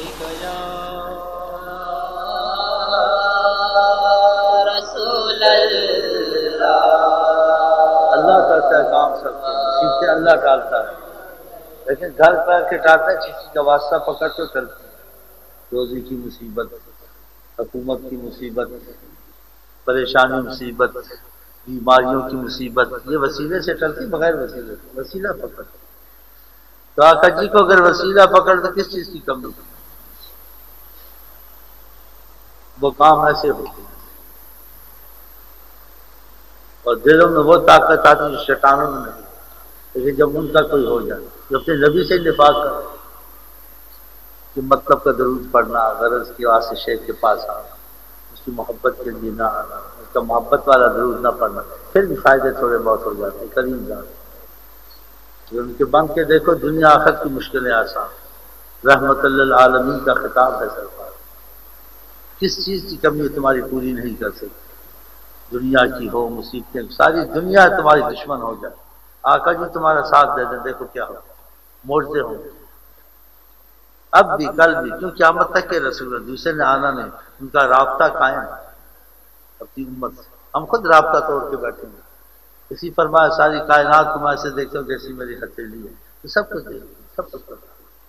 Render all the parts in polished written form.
یا رسول اللہ۔ اللہ کرتا ہے کام سب کے، مصیبتیں اللہ ڈالتا ہے، لیکن گھر پر کے ڈالتا ہے، کسی کا واسطہ پکڑ تو چلتی ہے۔ روزی کی مصیبت، حکومت کی مصیبت، پریشانی مصیبت، بیماریوں کی مصیبت، یہ وسیلے سے ٹلتی، بغیر وسیلے سے وسیلہ پکڑ۔ تو آقا جی کو اگر وسیلہ پکڑ تو کس چیز کی کمی؟ وہ کام ایسے ہوتے ہیں، اور دلوں میں وہ طاقت آتی ہے شیطانوں میں نہیں، لیکن جب ان کا کوئی ہو جائے، جو اپنے نبی سے نفاق کرے کہ مطلب کا درود پڑھنا، غرض کی واسطے شیخ کے پاس آنا، اس کی محبت کے لیے نہ آنا، اس کا محبت والا درود نہ پڑھنا، پھر بھی فائدے تھوڑے بہت ہو جاتے ہیں، کریم ذات ان کے بن کے دیکھو، دنیا آخرت کی مشکلیں آسان، رحمت للعالمین کا خطاب ہے سرکار، کس چیز کی کمی تمہاری پوری نہیں کر سکتی، دنیا کی ہو مصیبتیں، ساری دنیا تمہاری دشمن ہو جائے، آقا جی تمہارا ساتھ دے دیں، دیکھو کیا ہو، موڑتے ہوں گے اب بھی کل بھی، کیوں قیامت تک کے رسول دوسرے نے آنا نہیں، ان کا رابطہ قائم ہے اپنی امت سے، ہم خود رابطہ توڑ کے بیٹھیں گے، اسی فرمایا ساری کائنات کو میں ایسے دیکھتا ہوں جیسی میری ہتھیلی ہے، تو سب کچھ دیکھ، سب کچھ پتا،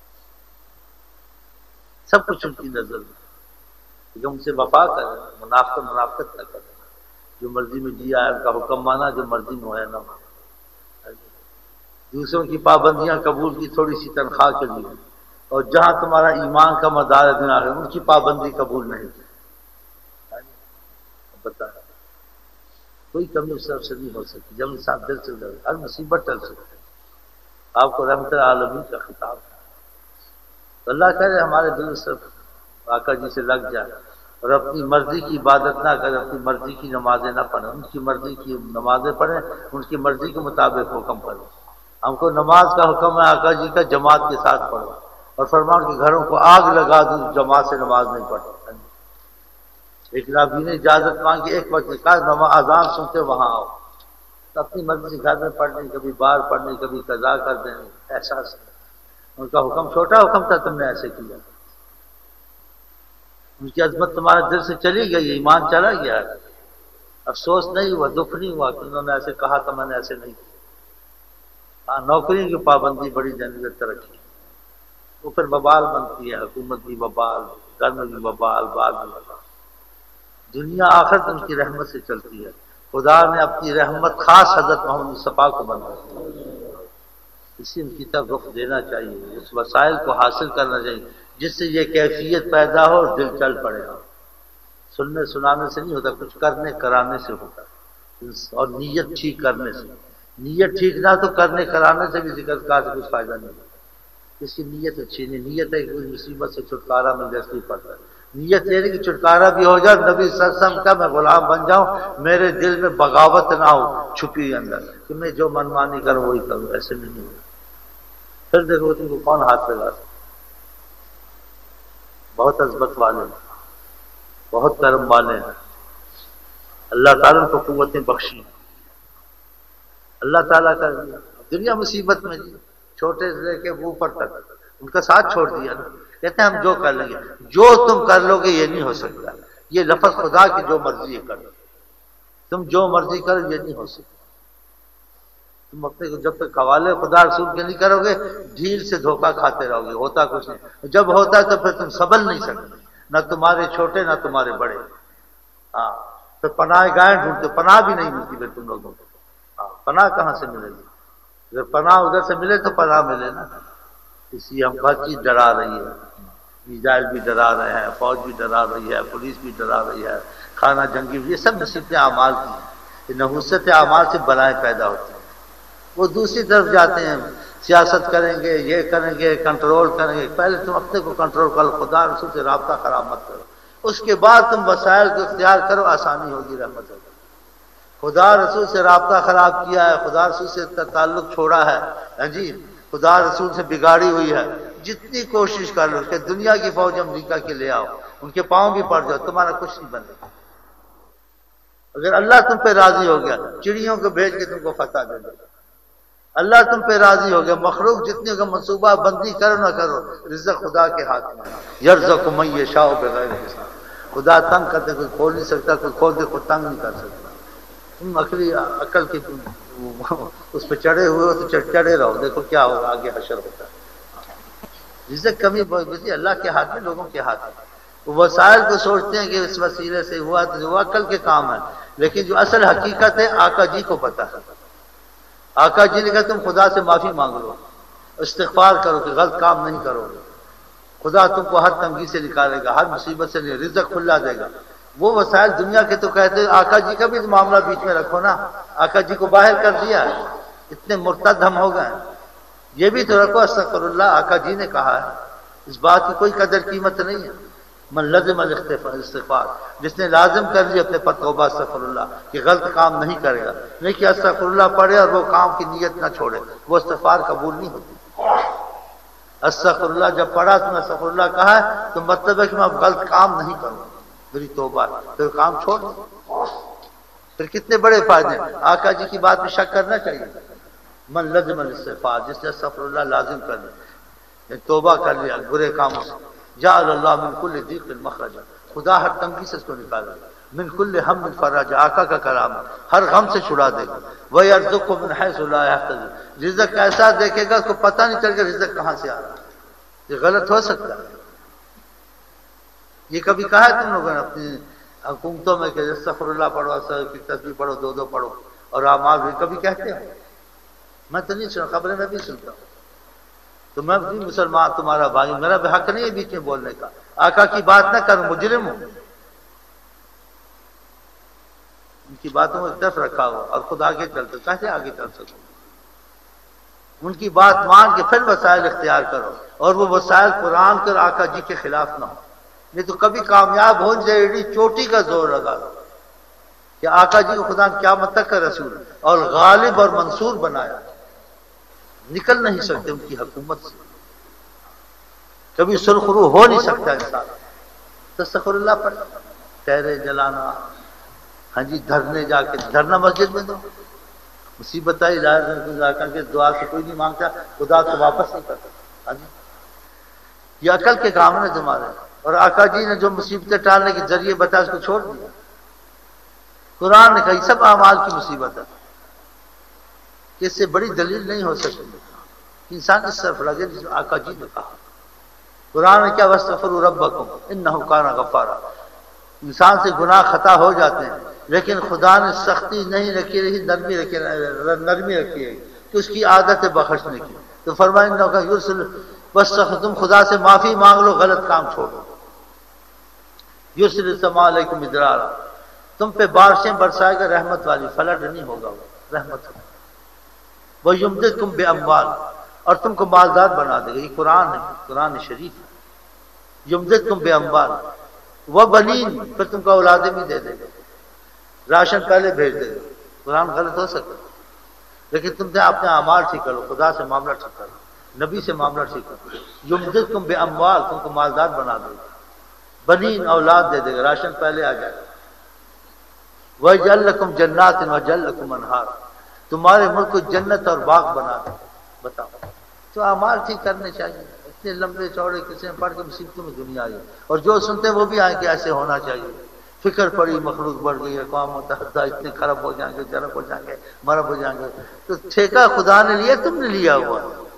سب کچھ ان کی نظر میں، کہ ہم سے وفا کریں، منافقت نہ کریں، جو مرضی میں جیا ہے ان کا حکم مانا، جو مرضی میں ہے نہ مانا، دوسروں کی پابندیاں قبول کی تھوڑی سی تنخواہ کے لیے، اور جہاں تمہارا ایمان کا مدار ہے دنیا ہے ان کی پابندی قبول نہیں کی، بتا کوئی کمی اس طرف سے نہیں ہو سکتی، جب انسان دل سے ڈرے ہر مصیبت ٹل سکتی ہے۔ آپ کو رحمت العالمین کا خطاب ہے، تو اللہ کہہ رہے ہمارے دل صرف آقا جی سے لگ جائے، اور اپنی مرضی کی عبادت نہ کریں، اپنی مرضی کی نمازیں نہ پڑھیں، ان کی مرضی کی نمازیں پڑھیں، ان کی مرضی کے مطابق حکم پڑھیں۔ ہم کو نماز کا حکم ہے آقا جی کا جماعت کے ساتھ پڑھو، اور فرمان کہ گھروں کو آگ لگا دوں جماعت سے نماز نہیں پڑھتا، لیکن ابھی نے اجازت مانگی ایک وقت کا نماز اذان سنتے وہاں آؤ، تو اپنی مرضی سے گھر میں پڑھنے، کبھی باہر پڑھنے، کبھی قضا کر دینے، احساس نہیں، ان کا حکم چھوٹا حکم تھا، تم نے ایسے کیا، ان کی عظمت تمہارے دل سے چلی گئی، ایمان چلا گیا، افسوس نہیں ہوا، دکھ نہیں ہوا کہ انہوں نے ایسے کہا تھا میں نے ایسے نہیں کیا۔ ہاں نوکری کی پابندی بڑی جنگت ترقی، وہ پھر ببال بنتی ہے، حکومت بھی ببال، گھر میں بھی ببال، بعد میں ببال، دنیا آخرت ان کی رحمت سے چلتی ہے، خدا نے اپنی رحمت خاص حضرت محمد مصطفیٰ کو بنا، اسی کی طرف رخ دینا چاہیے، اس وسائل کو حاصل کرنا چاہیے جس سے یہ کیفیت پیدا ہو اور دل چل پڑے ہو، سننے سنانے سے نہیں ہوتا، کچھ کرنے کرانے سے ہوتا، اور نیت ٹھیک کرنے سے، نیت ٹھیک نہ تو کرنے کرانے سے بھی ذکر کا کچھ فائدہ نہیں ہوتا، اس کی نیت اچھی نہیں، نیت ہے کہ کوئی مصیبت سے چھٹکارا مل جائے، اس لیے پڑتا ہے، نیت یہ نہیں کہ چھٹکارا بھی ہو جائے، نبی صلی اللہ علیہ وسلم کا میں غلام بن جاؤں، میرے دل میں بغاوت نہ ہو چھپی اندر کہ میں جو منمانی کروں وہی کروں، ایسے نہیں ہو، پھر دیکھو تم کو کون ہاتھ لگا سکتا، بہت عظمت والے ہیں، بہت کرم والے ہیں، اللہ تعالیٰ کو قوتیں بخشی، اللہ تعالیٰ کا دنیا مصیبت میں چھوٹے سے لے کے اوپر تک ان کا ساتھ چھوڑ دیا نا، کہتے ہیں ہم جو کر لیں گے، جو تم کر لو گے یہ نہیں ہو سکتا، یہ لفظ خدا کی جو مرضی ہے کرو، تم جو مرضی کرو یہ نہیں ہو سکتا، تم اپنے کو جب تک حوالے خدا رسول کے نہیں کرو گے ڈھیل سے دھوکہ کھاتے رہو گے، ہوتا کچھ نہیں، جب ہوتا ہے تو پھر تم سنبھل نہیں سکتے، نہ تمہارے چھوٹے نہ تمہارے بڑے، ہاں پھر پناہ گاہیں ڈھونڈتے، پناہ بھی نہیں ملتی پھر تم لوگوں کو، ہاں پناہ کہاں سے ملے گی، اگر پناہ ادھر سے ملے تو پناہ ملے نا، اس لیے ہم ہر چیز ڈرا رہی ہے، میزائل بھی ڈرا رہے ہیں، فوج بھی ڈرا رہی ہے، پولیس بھی ڈرا رہی ہے، خانہ جنگی بھی، یہ سب نصیبتیں اعمال کی ہیں، یہ نحوست اعمال سے بلائیں پیدا ہوتی ہیں، وہ دوسری طرف جاتے ہیں، سیاست کریں گے، یہ کریں گے، کنٹرول کریں گے، پہلے تم اپنے کو کنٹرول کرو، خدا رسول سے رابطہ خراب مت کرو، اس کے بعد تم وسائل کو اختیار کرو، آسانی ہوگی، رحمت ہوگی، خدا رسول سے رابطہ خراب کیا ہے، خدا رسول سے تعلق چھوڑا ہے، ہاں جی خدا رسول سے بگاڑی ہوئی ہے، جتنی کوشش کر لو کہ دنیا کی فوج امریکہ کے لے آؤ، ان کے پاؤں بھی پڑ جاؤ، تمہارا کچھ نہیں بنے گا، اگر اللہ تم پہ راضی ہو گیا چڑیوں کو بھیج کے تم کو فتح دے دے گا، اللہ تم پہ راضی ہو گیا، مخلوق جتنے کا منصوبہ بندی کرو نہ کرو، رزق خدا کے ہاتھ میں ہے، یرزق من یشاء بغیر حساب۔ خدا تنگ کرتے کوئی کھول نہیں سکتا، کوئی کھول دے کوئی تنگ نہیں کر سکتا۔ تم عقل کی اس پہ چڑھے ہوئے ہو تو چڑھے رہو، دیکھو کیا ہوگا آگے حشر ہوتا ہے۔ رزق کمی بہت اللہ کے ہاتھ میں، لوگوں کے ہاتھ میں۔ وہ وسائل کو سوچتے ہیں کہ اس وسیلے سے ہوا تو وہ عقل کے کام ہے، لیکن جو اصل حقیقت ہے آقا جی کو پتہ ہے۔ آقا جی نے کہا تم خدا سے معافی مانگ لو، استغفار کرو کہ غلط کام نہیں کرو گے، خدا تم کو ہر تنگی سے نکالے گا، ہر مصیبت سے رزق کھلا دے گا۔ وہ وسائل دنیا کے تو کہتے ہیں، آقا جی کا بھی معاملہ بیچ میں رکھو نا، آقا جی کو باہر کر دیا ہے، اتنے مرتد ہم ہو گئے ہیں، یہ بھی تو رکھو استغفر اللہ، آقا جی نے کہا ہے، اس بات کی کوئی قدر قیمت نہیں ہے۔ من لزم الاستغفار، جس نے لازم کر لیا اپنے پر توبہ استغفر اللہ کہ غلط کام نہیں کرے گا، نہیں کہ استغفر اللہ پڑھے اور وہ کام کی نیت نہ چھوڑے، وہ استغفار قبول نہیں ہوتی۔ استغفر اللہ جب پڑھا تو نے استغفر اللہ کہا ہے تو مطلب ہے کہ میں اب غلط کام نہیں کروں، میری توبہ، پھر کام چھوڑ دو، پھر کتنے بڑے فائدے ہیں۔ آقا جی کی بات میں شک کرنا چاہیے۔ من لزم الاستغفار، جس نے استغفر اللہ لازم کر لیا، توبہ کر لیا برے کاموں سے، جعل اللہ من کل ضیق مخرج، خدا ہر تنگی سے اس کو نکالے گا، من کل ہم فرج، آقا کا کلام ہے، ہر غم سے چھڑا دے گا، وَيَرْزُقْهُ مِنْ حَيْثُ لَا يَحْتَسِبُ، رزق ایسا دیکھے گا اس کو پتہ نہیں چلے گا رزق کہاں سے آ رہا ہے۔ یہ غلط ہو سکتا ہے، یہ کبھی کہا ہے تم لوگوں نے اپنی حکومتوں میں کہ استغفر اللہ پڑھو، استغفر کی تسبیح پڑھو، دو پڑھو، اور اعمال بھی کبھی کہتے ہیں؟ میں تو نہیں سنا، خبریں میں بھی سنتا ہوں۔ تو میں بھی مسلمان تمہارا بھائی، میرا بھی حق نہیں ہے بیچ میں بولنے کا، آقا کی بات نہ کروں، مجرم ہوں، ان کی باتوں کو ایک طرف رکھا ہوا اور خود آگے چلتے، کیسے آگے چل سکوں؟ ان کی بات مان کے پھر وسائل اختیار کرو، اور وہ وسائل قرآن کے اور آقا جی کے خلاف نہ ہو، نہیں تو کبھی کامیاب ہو جائے، ایڈی چوٹی کا زور لگا دو کہ آقا جی کو خدا قیامت تک کا رسول اور غالب اور منصور بنایا، نکل نہیں سکتے ان کی حکومت سے، کبھی سرخرو ہو نہیں سکتا انسان۔ استغفر اللہ پڑھ، ٹہرے جلانا، ہاں جی دھرنے، جا کے دھرنا مسجد میں دو، مصیبت آئی جا کے دعا سے کوئی نہیں مانگتا، خدا کو واپس نہیں کرتا۔ ہاں جی یہ عقل کے کام نے تمہارے، اور آقا جی نے جو مصیبتیں ٹالنے کے ذریعے بتایا اس کو چھوڑ دیا۔ قرآن نے کہا یہ سب اعمال کی مصیبت ہے، کہ اس سے بڑی دلیل نہیں ہو سکتی انسان اس طرف لگے جس میں آقا جی نے کہا۔ قرآن نے کیا واستغفروا ربکم انہ کان غفارا، انسان سے گناہ خطا ہو جاتے ہیں لیکن خدا نے سختی نہیں رکھی رہی، نرمی رکھی ہے کہ اس کی عادت ہے بخشنے کی، تو فرمایا یرسل، بس تم خدا سے معافی مانگ لو، غلط کام چھوڑو، یرسل السماء علیکم مدرارا، تم پہ بارشیں برسائے گا رحمت والی، فلڈ نہیں ہوگا، وہ رحمت ہوگا، وَيُمْدِدْكُمْ بِأَمْوَالٍ، اور تم کو مالدار بنا دے گا، یہ قرآن ہے، قرآن شریف ہے، یمددکم بِأَمْوَالٍ وَبَنِينَ، پھر تم کو اولادیں بھی دے دے گا، راشن پہلے بھیج دے گا۔ قرآن غلط ہو سکتا لیکن تم نے اپنے اعمال ٹھیک کرو، خدا سے معاملہ ٹھیک کرو، نبی سے معاملہ ٹھیک کرو، یمددکم بِأَمْوَالٍ، تم کو مالدار بنا دے گا، بنین اولاد دے دے گا، راشن پہلے آ جائے گا، وَيَجْعَلْ لَكُمْ جَنَّاتٍ وَيَجْعَلْ لَكُمْ أَنْهَارًا، تمہارے ملک کو جنت اور باغ بنا دے۔ بتاؤ، تو اعمال ٹھیک کرنے چاہیے، اتنے لمبے چوڑے کسی نے پڑھ کے مصیبتوں میں دنیا آئی، اور جو سنتے ہیں وہ بھی آئیں کہ ایسے ہونا چاہیے، فکر پڑی، مخلوق بڑھ گئی، اقوام متحدہ اتنے خراب ہو جائیں گے، جرب ہو جائیں گے، مرب ہو جائیں گے، تو ٹھیکہ خدا نے لیا، تم نے لیا ہوا۔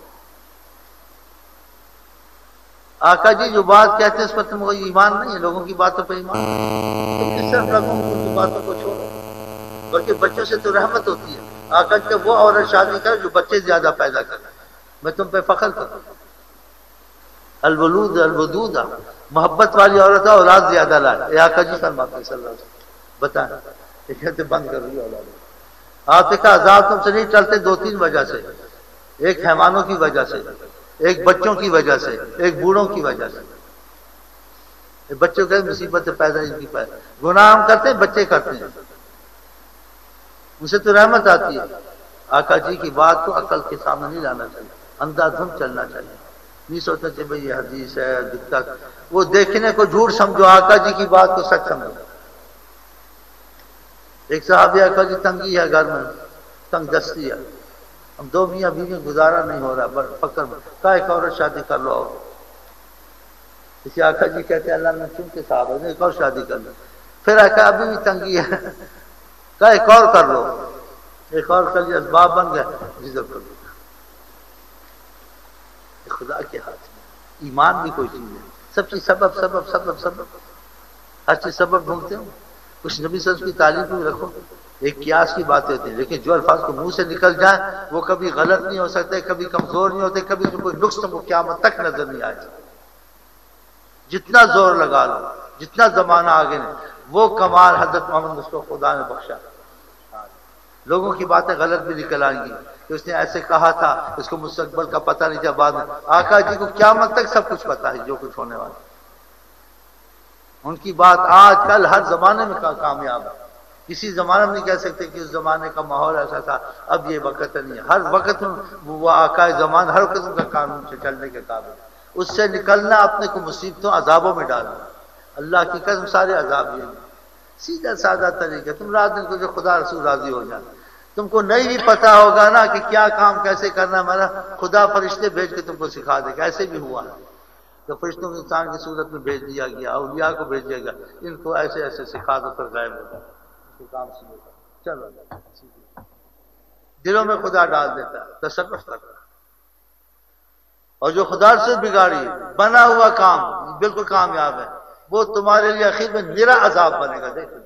آقا جی جو بات کہتے ہیں اس پر تم کو ایمان نہیں ہے، لوگوں کی باتوں پہ ایمان، تم کس طرف لگوں ان کی باتوں کو چھوڑو، بلکہ بچوں سے تو رحمت ہوتی ہے۔ آقا جی وہ عورت شادی کر جو بچے زیادہ پیدا کرے، میں تم پہ فخر کروں، الولود الودودہ، محبت والی عورت ہے، اولاد زیادہ لائے، یہ آقا جی فرماتے ہیں صلی اللہ علیہ وسلم۔ بتائیں، یہ کہتے بند کر رہی اولاد، آپ کا عذاب تم سے نہیں ٹلتے دو تین وجہ سے، ایک حیوانوں کی وجہ سے، ایک بچوں کی وجہ سے، ایک بوڑھوں کی وجہ سے۔ بچوں کے مصیبت پیدا ان کی پیدا، گناہ ہم کرتے ہیں، بچے کرتے ہیں، اسے تو رحمت آتی ہے۔ آقا جی کی بات کو عقل کے سامنے نہیں لانا چاہیے، اندھا دھند چلنا چاہیے، نہیں سوچنا چاہیے بھائی یہ حدیث ہے دکھتا، وہ دیکھنے کو جھوٹ سمجھو، آقا جی کی بات کو سچ سمجھو۔ ایک صحابی آقا جی تنگی ہے گھر میں، تنگ دستی ہے، ہم دو میاں بیوی گزارا نہیں ہو رہا، بڑا فقر میں، کہا ایک عورت شادی کر لو. اسی آقا جی کہتے ہیں اللہ نے چن کے صاحب نے ایک اور شادی کر لو. پھر آقا ابھی بھی تنگی ہے، کہا ایک اور کر لو. ایک اور کر لیا، اسباب بن گیا، جذب کر لیا. خدا کے ہاتھ میں ایمان بھی کوئی چیز ہے، سب چیز سبب سبب سبب سبب، ہر چیز سبب ڈھونڈتے ہو. کچھ نبی صلی اللہ علیہ وسلم کی تعلیم بھی رکھو. ایک قیاس کی باتیں ہوتی ہیں، لیکن جو الفاظ کو منہ سے نکل جائیں وہ کبھی غلط نہیں ہو سکتے، کبھی کمزور نہیں ہوتے، کبھی کوئی نقص تم کو قیامت تک نظر نہیں آئے. جتنا زور لگا لو، جتنا زمانہ آگے نہیں، وہ کمال حضرت محمد اس کو خدا نے بخشا. لوگوں کی باتیں غلط بھی نکل آئیں گی کہ اس نے ایسے کہا تھا، اس کو مستقبل کا پتہ نہیں تھا. بعد میں آقا جی کو قیامت تک سب کچھ پتہ ہے جو کچھ ہونے والا. ان کی بات آج کل ہر زمانے میں کامیاب ہے. کسی زمانے میں نہیں کہہ سکتے کہ اس زمانے کا ماحول ایسا تھا، اب یہ وقت نہیں ہے. ہر وقت وہ آقا زمان ہر قسم کا قانون سے چلنے کے قابل. اس سے نکلنا اپنے کو مصیبتوں عذابوں میں ڈالنا. اللہ کی قسم سارے عذاب یہ ہیں. سیدھا سادہ طریقہ، تم رات دن کو جو خدا رسول راضی ہو جائے. تم کو نہیں بھی پتا ہوگا نا کہ کیا کام کیسے کرنا، ہمارا خدا فرشتے بھیج کے تم کو سکھا دے گا. ایسے بھی ہوا ہے تو فرشتوں کو انسان کی صورت میں بھیج دیا گیا، اولیاء کو بھیج دیا گیا، ان کو ایسے ایسے سکھا دو پھر غائب ہوتا ہے. کام سیکھو. چلو دلوں میں خدا ڈال دیتا ہے، تصرف کرتا ہے. اور جو خدا سے بگاڑی بنا ہوا کام بالکل کامیاب ہے، وہ تمہارے لیے آخر میں میرا عذاب بنے گا. دیکھو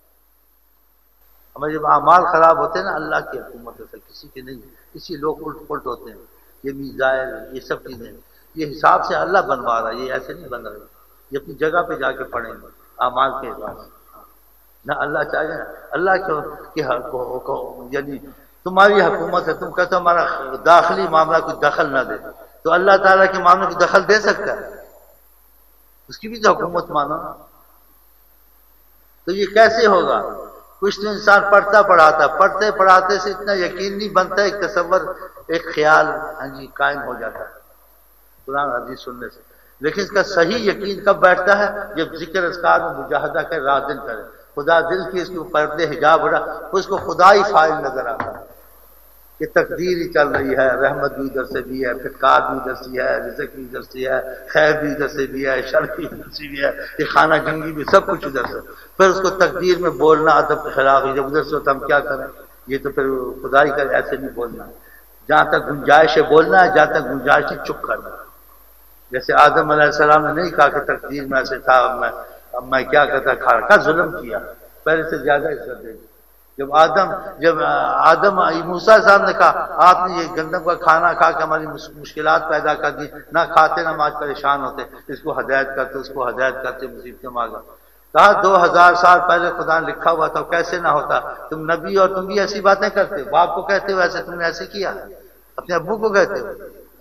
ہمارے جب اعمال خراب ہوتے ہیں نا، اللہ کی حکومت ہوتا ہے، کسی کے نہیں. کسی لوگ الٹ پلٹ ہوتے ہیں، یہ میزائل یہ سب چیزیں یہ حساب سے اللہ بنوا رہا ہے، یہ ایسے نہیں بن رہا. یہ اپنی جگہ پہ جا کے پڑھیں گے اعمال کے حساب سے. نہ اللہ چاہے اللہ کے یعنی تمہاری حکومت ہے، تم کہتے ہو ہمارا داخلی معاملہ کوئی دخل نہ دے، تو اللہ تعالیٰ کے معاملے کو دخل دے سکتا ہے؟ اس کی بھی تو حکومت مانو نا. تو یہ کیسے ہوگا؟ کچھ تو انسان پڑھتا پڑھاتا، پڑھتے پڑھاتے سے اتنا یقین نہیں بنتا، ایک تصور ایک خیال ہاں جی قائم ہو جاتا ہے قرآن حدیث سننے سے. لیکن اس کا صحیح یقین کب بیٹھتا ہے؟ جب ذکر اذکار میں مجاہدہ کرے، رات دن کرے، خدا دل کی اس کے پردے حجاب ہو رہا، اس کو خدائی فائل نظر آتا ہے کہ تقدیر ہی چل رہی ہے، رحمت بھی ادھر سے بھی ہے، پھٹکار بھی ادھر سے ہے، رزق بھی ادھر سے ہے، خیر بھی ادھر سے بھی ہے، شر بھی ادھر سے بھی ہے، یہ خانہ جنگی بھی سب کچھ ادھر سے. پھر اس کو تقدیر میں بولنا ادب کے خلاف ہے. جب ادھر سے ہوتا ہم کیا کریں؟ یہ تو پھر خدائی کا ایسے نہیں بولنا. جہاں تک گنجائش ہے بولنا ہے، جہاں تک گنجائش ہے چپ کرنا. جیسے آدم علیہ السلام نے نہیں کہا کہ تقدیر میں ایسے تھا، اب میں کیا کرتا، کھا ظلم کیا، پہلے سے زیادہ عزت دے دی. جب آدم موسیٰ صاحب نے کہا آپ نے یہ گندم کا کھانا کھا کے ہماری مشکلات پیدا کر دی، نہ کھاتے نہ آج پریشان ہوتے، اس کو ہدایت کرتے، اس کو ہدایت کرتے، مصیبتیں مانگا. کہا 2000 سال پہلے خدا نے لکھا ہوا تھا، کیسے نہ ہوتا. تم نبی اور تم بھی ایسی باتیں کرتے ہو، باپ کو کہتے ہو ایسے، تم نے ایسے کیا، اپنے ابو کو کہتے ہو.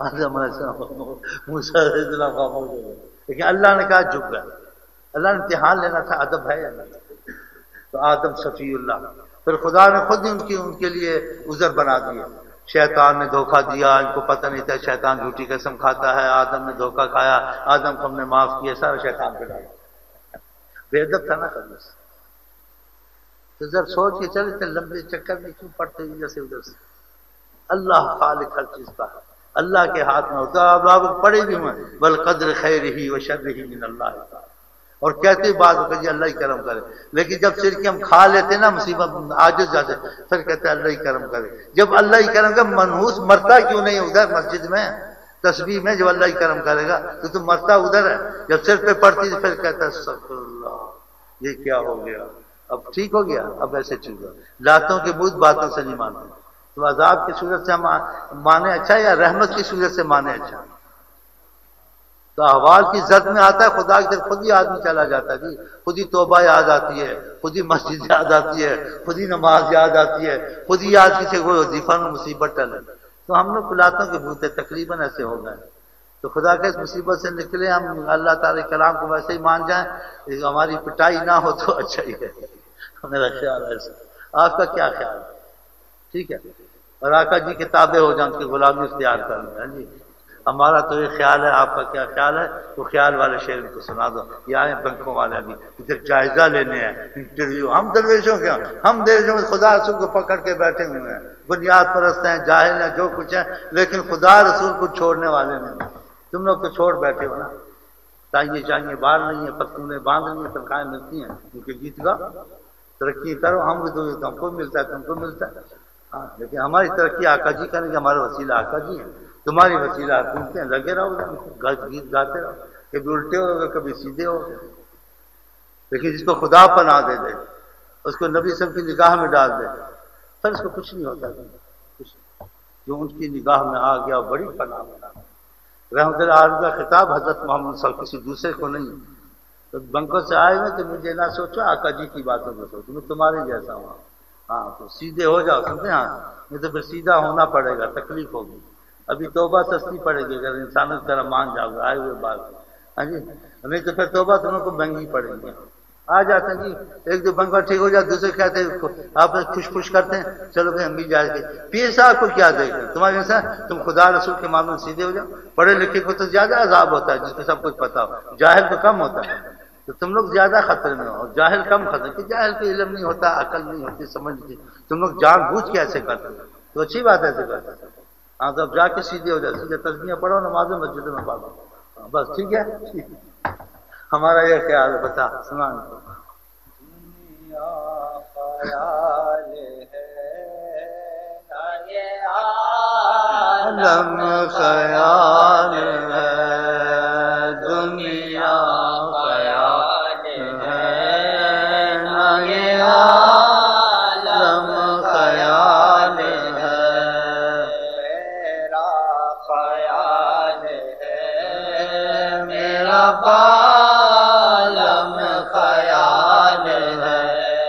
لیکن اللہ نے کہا جھک گیا. اللہ نے امتحان لینا تھا، ادب ہے یا نہیں. تو آدم صفی اللہ، پھر خدا نے خود ہی ان کے لیے عذر بنا دیا. شیطان نے دھوکہ دیا، ان کو پتہ نہیں تھا شیطان جھوٹی قسم کھاتا ہے. آدم نے دھوکہ کھایا، آدم کو ہم نے معاف کیا، سارا شیطان پہ ڈالا. بے ادب تھا نا کرنے سے. تو جب سوچ کے چلے تھے لمبے چکر میں کیوں پڑتے ادھر سے ادھر سے. اللہ خالق ہر چیز کا ہے، اللہ کے ہاتھ میں ہوتا ہے. آپ پڑھے بھی ہوئے بل قدر خیر ہی و شر ہی من اللہ تعالی، اور کہتے بات کہ جی اللہ ہی کرم کرے. لیکن جب سرکے ہم کھا لیتے نا مصیبت عاجز جاتے، پھر کہتے ہیں اللہ ہی کرم کرے. جب اللہ ہی کرم کرے منحوس مرتا کیوں نہیں ادھر مسجد میں تسبیح میں؟ جب اللہ ہی کرم کرے گا تو تم مرتا ادھر ہے. جب سر پہ پڑتی پھر کہتا ہے استغفر اللہ، یہ کیا ہو گیا، اب ٹھیک ہو گیا، اب ایسے ٹھیک ہو. لاتوں کے بدھ باتوں سے نہیں مانتے. تو عذاب کی صورت سے مانے اچھا یا رحمت کی صورت سے مانے اچھا؟ تو احوال کی زد میں آتا ہے خدا کی طرف خود ہی آدمی چلا جاتا ہے جی. خود ہی توبہ یاد آتی ہے، خود ہی مسجد یاد آتی ہے، خود ہی نماز یاد آتی ہے، خود ہی یاد کسی کو وظیفہ میں مصیبت ٹلے. تو ہم لوگ لاتوں کے بھوتے تقریباً ایسے ہو گئے. تو خدا کے اس مصیبت سے نکلے، ہم اللہ تعالی کلام کو ویسے ہی مان جائیں، ہماری پٹائی نہ ہو تو اچھا ہی ہے. میرا خیال ہے ایسا. آپ کا کیا خیال ہے؟ ٹھیک ہے. اور آقا جی کتابیں ہو جائیں، ان کی غلامی اختیار کرنا ہے جی. ہمارا تو یہ خیال ہے، آپ کا کیا خیال ہے؟ تو خیال والے شعر کو سنا دو. یہ آئے بنکوں والے ابھی ادھر جائزہ لینے ہیں، انٹرویو. ہم درویشوں کیا، ہم درویشوں میں خدا رسول کو پکڑ کے بیٹھے ہوئے ہیں، بنیاد پرست ہیں، جاہل ہیں، جو کچھ ہیں، لیکن خدا رسول کو چھوڑنے والے نہیں. تم لوگ تو چھوڑ بیٹھے ہو نا. چاہیے باہر نہیں ہے، پتونے باندھ نہیں ہیں، تنخواہیں ملتی ہیں ان کے گیت گا. ترقی کرو، ہم بھی تو ہم کو ملتا ہے، تم کو ملتا ہے. ہاں لیکن ہماری ترقی آقا جی کریں گے، ہمارا وسیلہ آقا جی ہے. تمہاری وسیلہ پوچھتے ہیں، لگے رہو گیت گاتے رہو، کبھی الٹے ہو گئے کبھی سیدھے ہو گئے. لیکن جس کو خدا پناہ دے دے، اس کو نبی صلی کی نگاہ میں ڈال دے، پھر اس کو کچھ نہیں ہوتا. کچھ جو ان کی نگاہ میں آ گیا بڑی پناہ بنا. رحمت اللہ علیہ کا خطاب حضرت محمد صلی اللہ علیہ وسلم کسی دوسرے کو نہیں. تو بنکوں سے آئے ہوئے تو مجھے نہ سوچو، آقا جی کی باتوں کو سوچو، میں تمہارے جیسا ہوں. ہاں تو سیدھے ہو جاؤ، سمجھے؟ ہاں نہیں تو پھر سیدھا ہونا پڑے گا، تکلیف ہوگی. ابھی توبہ سستی پڑے گی اگر انسانوں کی طرح مان جاؤ گے آئے ہوئے بات. ہاں جی نہیں تو پھر توبہ تمہیں کو مہنگی پڑے گی. آ جاتے ہیں جی، ایک دو بنکا ٹھیک ہو جائے، دوسرے کہتے ہیں آپ خوش کرتے ہیں، چلو بھائی ہم بھی جائیں گے. پیر صاحب کو کیا دے گا تمہارے جیسا؟ تم خدا رسول کے معاملے میں سیدھے ہو جاؤ. پڑھے لکھے کو تو زیادہ عذاب ہوتا ہے جس کو سب کچھ پتا ہو، جاہل تو کم ہوتا ہے. تو تم لوگ زیادہ خطرے میں ہو، جاہل کم خطرے، کہ جاہل کو علم نہیں ہوتا، عقل نہیں ہوتی، سمجھ نہیں. تم لوگ جان بوجھ کے ایسے کرتے ہو تو اچھی بات ہے ایسے کرتے. ہاں تو اب جا کے سیدھے ہو جاؤ، سیدھے تسبیحیں پڑھو، نمازیں مسجدوں میں پڑھو، بس ٹھیک ہے. ہمارا یہ خیال ہے. بتا سنا خیال ہے نہ یہ عالم خیال ہے، دنیا خیال ہے نہ یہ عالم خیال ہے. میرا خیال ہے میرا عالم خیال ہے.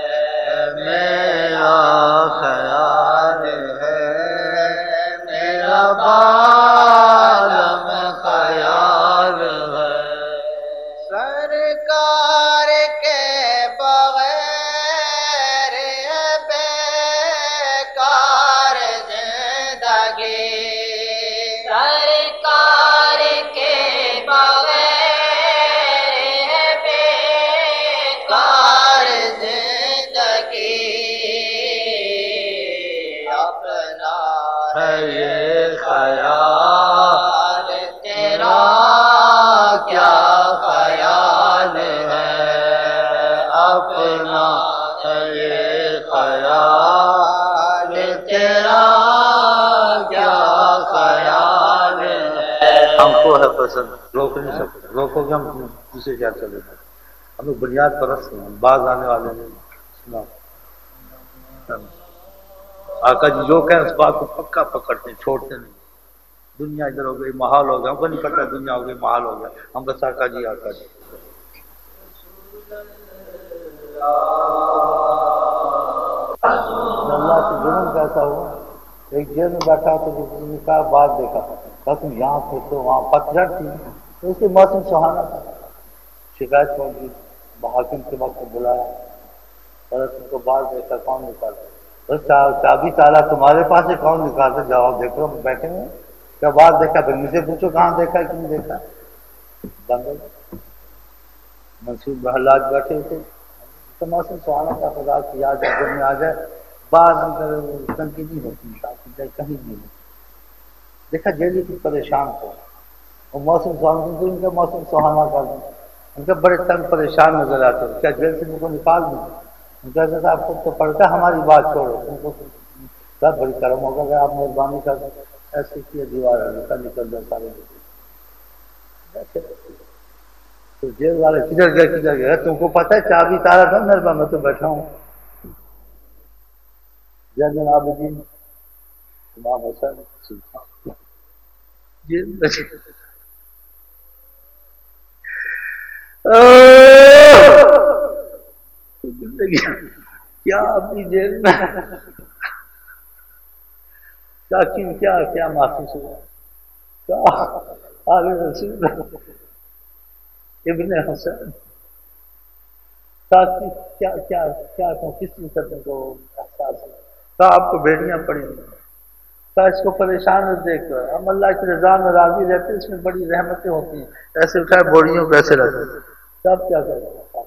میرا خیال ہے میرا عالم خیال ہے. سرکار کے بغیر ہے بیکار زندگی. سرکار کے بغیر ہے بیکار زندگی. اپنا ہے یہ خیال تیرا کیا خیال ہے. اپنا ہے یہ خیال تیرا کیا خیال ہے. ہم کو ہے پسند، روک نہیں سکتے. روکو گے ہم دوسرے کیا چلے گا. ہم لوگ بنیاد پرست ہیں، باز آنے والے نہیں. سنا آقا جی جو کہیں اس بات کو پکا پکڑتے ہیں، چھوڑتے نہیں. دنیا ادھر ہو گئی، محال ہو گیا، ہم کو نہیں پتا دنیا ہو گئی محال ہو گیا، ہم بس آقا جی آقا جی. اللہ سے جنم کیسا ہوا. ایک جیل میں بیٹھا تو کسی نے کہا بات دیکھا تھا، تم یہاں تھے تو وہاں پتجھڑ تھی تو اس کے موسم سہانا تھا. شکایت پہنچی، حاکم کے وقت بلایا، اور تم کو بات دیکھا، کون نکالتا؟ بس چابی تالا تمہارے پاس ہے، کون نکالتا؟ جواب دیکھو بیٹھے ہوئے. کیا بات دیکھا؟ پھر مجھے پوچھو کہاں دیکھا کیوں دیکھا. بند ہو گیا. منصور بہلاج بیٹھے تھے تو موسم سہانا کا، خدا کی یاد اگر میں آ جائے باہر اندر تنقید نہیں ہوتی، کہیں نہیں ہوتی. دیکھا جیلی کی پریشان تھا، وہ موسم سہانا ان کا موسم سہانا کر دیں، ان کا بڑے تنگ پریشان نظر آتے. کیا جیل سے ان کو نکال دیں؟ ان کا جیسا آپ کو تو پڑتا ہماری بات چھوڑو، تم کو سب بڑی کرم ہوگا کہ آپ مہربانی کر دیں. ایسے کیا دیوار نکل جائے سارے. تو جیل والے کدھر گئے تم کو پتہ ہے چابی تارا تھا میرے، میں تو بیٹھا ہوں. جن العابدین امام حسین جیل کیا اپنی جیل میں کیا کیا محسوس ہوا؟ کیا آگے رسول ابن حسین کیا کیا کیا کس چیز کرنے کو احساس ہوا؟ آپ کو بیٹیاں پڑی کا اس کو پریشان دیکھ کر ہم اللہ کی رضا میں راضی رہتے، اس میں بڑی رحمتیں ہوتی ہیں، ایسے اٹھائے بوڑھیوں کو ایسے رہتے سب کیا کریں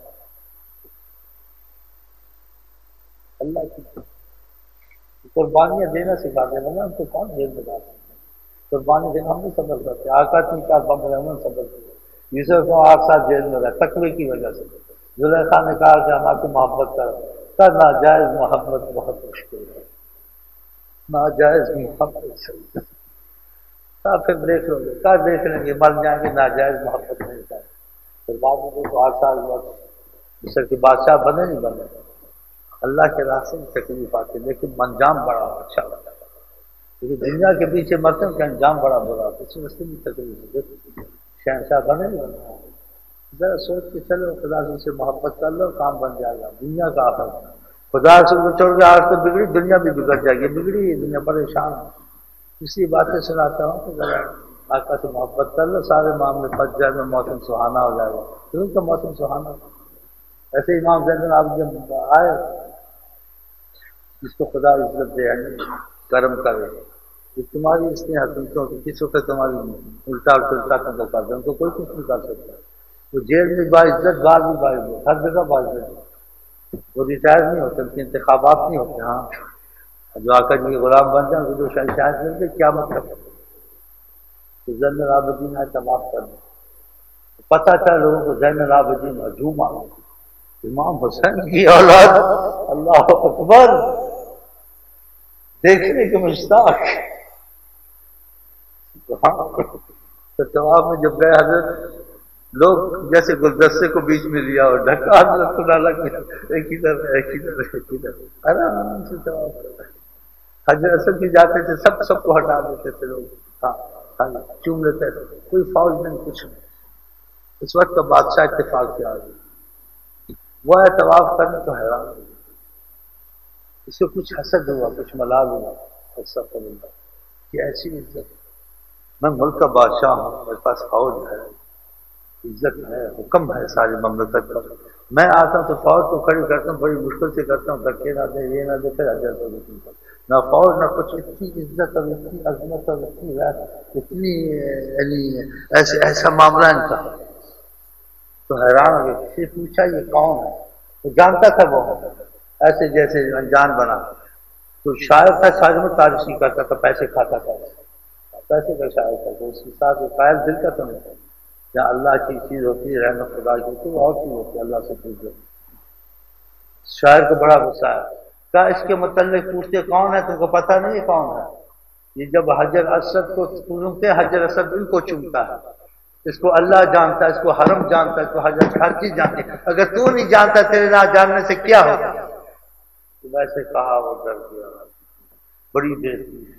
اللہ کی قربانیاں دینا سکھا دیں، ورنہ ہم کو کون جیل میں ڈال سکتے ہیں؟ قربانی دینا ہم نہیں صبر کرتے، آقا 3 4 بم رہے ہم صبر کرتے، یوسف کو 8 سال جیل میں رہا تقوی کی وجہ سے، زلیخا نے کہا کہ ہم آپ کی محبت کر ناجائز محبت بہت مشکل ہے، ناجائز محبت پھر دیکھ لو گے کیا دیکھ لیں گے، مر جائیں گے، ناجائز محبت نہیں کریں، پھر بعد میں دیکھو 8 سال وقت مصر کے بادشاہ بنے نہیں بنے، اللہ کے راستے میں تکلیف آتی، لیکن انجام بڑا اچھا ہوتا ہے، کیونکہ دنیا کے پیچھے مرتے ہیں کہ انجام بڑا برا ہوتا ہے، اس واسطے بھی تکلیف ہے، شہنشاہ بنے نہیں بنے، ذرا سوچ کے چلو خدا سے محبت کر لو، کام بن جائے گا، دنیا کا آخر خدا سے چھوڑ کے آج تو بگڑی، دنیا بھی بگڑ جائے گی، بگڑی ہے دنیا، پریشان ہے، اسی باتیں سناتا ہوں کہ ذرا آقا سے محبت کر لو، سارے معاملے پھنس جائیں گے، موسم سہانا ہو جائے گا، کیوں کا موسم سہانا ایسے امام زین آپ جب آئے، جس کو خدا عزت دے کرم کرے، تمہاری اس نے حقیقتوں کی کس وقت تمہاری الٹا چلتا کو کر دیں، ان کو کوئی کچھ نہیں کر سکتا، وہ جیل میں باعزت، باہر بھی باعزت، ہر جگہ باعزت، وہ ریٹائر نہیں ہوتے، ان کے انتخابات نہیں ہوتے، ہاں جو آقا جی کے غلام بن جائیں وہ جو شاید مل گئے، کیا مطلب ہے کہ زین العابدین آئے طواف کرنے، پتہ چلا لوگوں کو زین العابدین ہجوم آ گئے، امام حسین کی اولاد، اللہ اکبر، دیکھنے کے مشتاق، تو طواف میں جب گئے حضرت، لوگ جیسے گلدستے کو بیچ میں لیا اور ڈھکا حضرت کو ڈالا گیا، ایک ادھر ایک ادھر ایک ادھر، آرام سے طواف کر رہے، حجر اسود بھی جاتے تھے، سب کو ہٹا دیتے تھے لوگ، ہاں چوم لیتے تھے، کوئی فوج نہیں، کچھ نہیں، اس وقت تو بادشاہ اتفاق سے آ گئے، وہ ہے طواف کرنے تو حیران ہوئی، اس کو کچھ حسد ہوا، کچھ ملال ہوا، ایسا اللہ کہ ایسی عزت، میں ملک کا بادشاہ ہوں، میرے پاس فوج ہے، عزت ہے، حکم ہے ساری مملکت پر، میں آتا ہوں تو فوج کو کھڑی کرتا ہوں، بڑی مشکل سے کرتا ہوں، دھکے نہ دے، یہ نہ دے، پھر حضرت نہ فوج نہ کچھ، اتنی عزت اور اتنی عظمت اور اتنی یعنی ایسا معاملہ ان کا، تو حیران ہو گئے، کسی پوچھا یہ کون ہے، تو جانتا تھا وہ ایسے جیسے انجان بنا، تو شاعر تھا، شاعر میں تعریف نہیں کرتا تھا، پیسے کھاتا تھا، پیسے کا شاعر تھا، تو اس کے ساتھ قائل دل کا تو نہیں تھا، جہاں اللہ کی چیز ہوتی ہے، رحمت خدا کی ہوتی ہے، وہ اور چیز ہوتی ہے، اللہ سے پوچھ لو، شاعر کو بڑا غصہ ہے، کہا اس کے متعلق پوچھتے کون ہے، تم کو پتہ نہیں ہے کون ہے، یہ جب حجر اسود کو چومتے، حجر اسود ان کو چومتا ہے، اس کو اللہ جانتا ہے، اس کو حرم جانتا ہے، اس کو حجر ہر چیز جانتی ہے، اگر تو نہیں جانتا، تیرے نہ جاننے سے کیا ہوگا، تو ویسے کہا، وہ ڈر گیا، بڑی دیر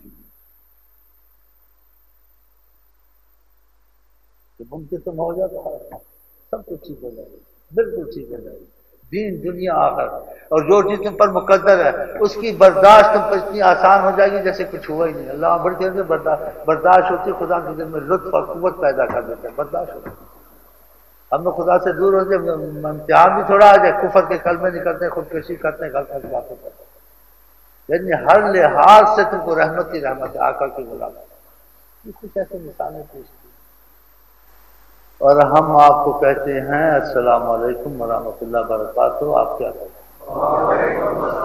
جب ممکن تم ہو جائے تو سب کچھ ٹھیک ہو جائے گا، بالکل ٹھیک ہو جائے گا، دین دنیا آخر، اور جو چیز تم پر مقدر ہے اس کی برداشت تم پر اتنی آسان ہو جائے گی جیسے کچھ ہوا ہی نہیں، اللہ بڑی دیر سے برداشت ہوتی ہے، خدا کے دل میں لطف اور قوت پیدا کر دیتا ہے، برداشت ہوتی ہے، ہم لوگ خدا سے دور ہوتے ہیں، امتحان بھی تھوڑا آ جائے، کفر کے کلمے نکلتے ہیں، خودکشی کرتے ہیں، غلط باتیں کرتے ہیں، یعنی ہر لحاظ سے تم کو رحمت ہی رحمت ہے، آقا کی غلام، کچھ ایسے مثالیں پیش کی، اور ہم آپ کو کہتے ہیں السلام علیکم ورحمۃ اللہ وبرکاتہ، آپ کیا کہتے ہیں؟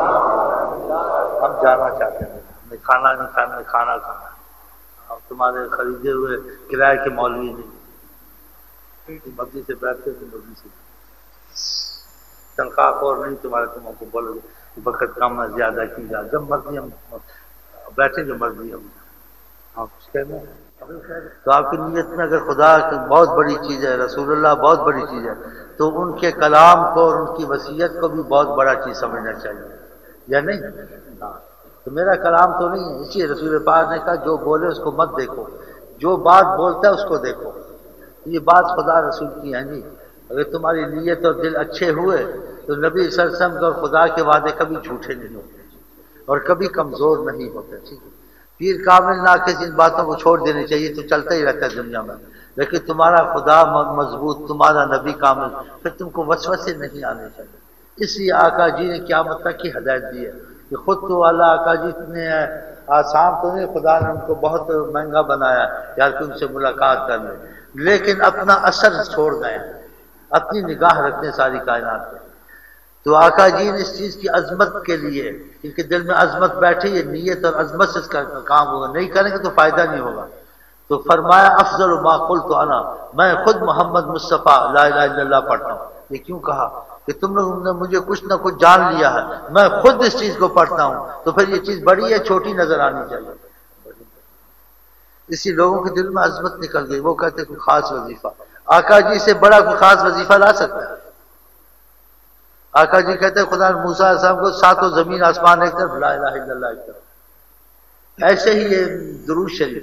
ہم جانا چاہتے ہیں، ہمیں کھانا نہیں کھانا، ہمیں کھانا کھانا ہے، ہم تمہارے خریدے ہوئے کرائے کے مولوی نہیں، مرضی سے بیٹھتے تھے، مرضی سے تنخواہ خور نہیں، تمہارے تمہوں کو بولو گے وقت کم ہے، زیادہ کی جائے، جب مرضی ہم بیٹھیں، جو مرضی ہم کچھ کہنا، تو آپ کی نیت میں اگر خدا کی بہت بڑی چیز ہے، رسول اللہ بہت بڑی چیز ہے، تو ان کے کلام کو اور ان کی وصیت کو بھی بہت بڑا چیز سمجھنا چاہیے، یا نہیں؟ ہاں، تو میرا کلام تو نہیں ہے، اسی رسول پاک نے کہا جو بولے اس کو مت دیکھو، جو بات بولتا ہے اس کو دیکھو، یہ بات خدا رسول کی ہے جی، اگر تمہاری نیت اور دل اچھے ہوئے تو نبی صلی اللہ علیہ وسلم اور خدا کے وعدے کبھی جھوٹے نہیں ہوتے اور کبھی کمزور نہیں ہوتے، ٹھیک ہے؟ پیر کامل ناقص ان باتوں کو چھوڑ دینی چاہیے، تو چلتا ہی رہتا ہے دنیا میں، لیکن تمہارا خدا مضبوط، تمہارا نبی کامل، پھر تم کو وسوسے نہیں آنے چاہیے، اس لیے آقا جی نے قیامت تک کی ہدایت دی ہے کہ خود تو اللہ آقا جی اتنے آسان تو نہیں، خدا نے ان کو بہت مہنگا بنایا یار کہ ان سے ملاقات کر لیں، لیکن اپنا اثر چھوڑ گئے، اپنی نگاہ رکھنے ساری کائنات پہ۔ تو آقا جی نے اس چیز کی عظمت کے لیے، ان کے دل میں عظمت بیٹھی، یہ نیت اور عظمت سے اس کا کام ہوگا، نہیں کریں گے تو فائدہ نہیں ہوگا۔ تو فرمایا افضل ما قلت انا، میں خود محمد مصطفیٰ لا الہ الا اللہ پڑھتا ہوں۔ یہ کیوں کہا؟ کہ تم لوگوں نے مجھے کچھ نہ کچھ جان لیا ہے، میں خود اس چیز کو پڑھتا ہوں، تو پھر یہ چیز بڑی ہے چھوٹی نظر آنی چاہیے۔ اسی لوگوں کے دل میں عظمت نکل گئی، وہ کہتے کوئی خاص وظیفہ، آقا جی سے بڑا کوئی خاص وظیفہ لا سکتا ہے؟ آقا جی کہتے ہیں خدا نے موسیٰ علیہ السلام کو ساتوں زمین آسمان ایک طرف، لا الہ الا اللہ ایک طرف۔ ایسے ہی یہ درود شریف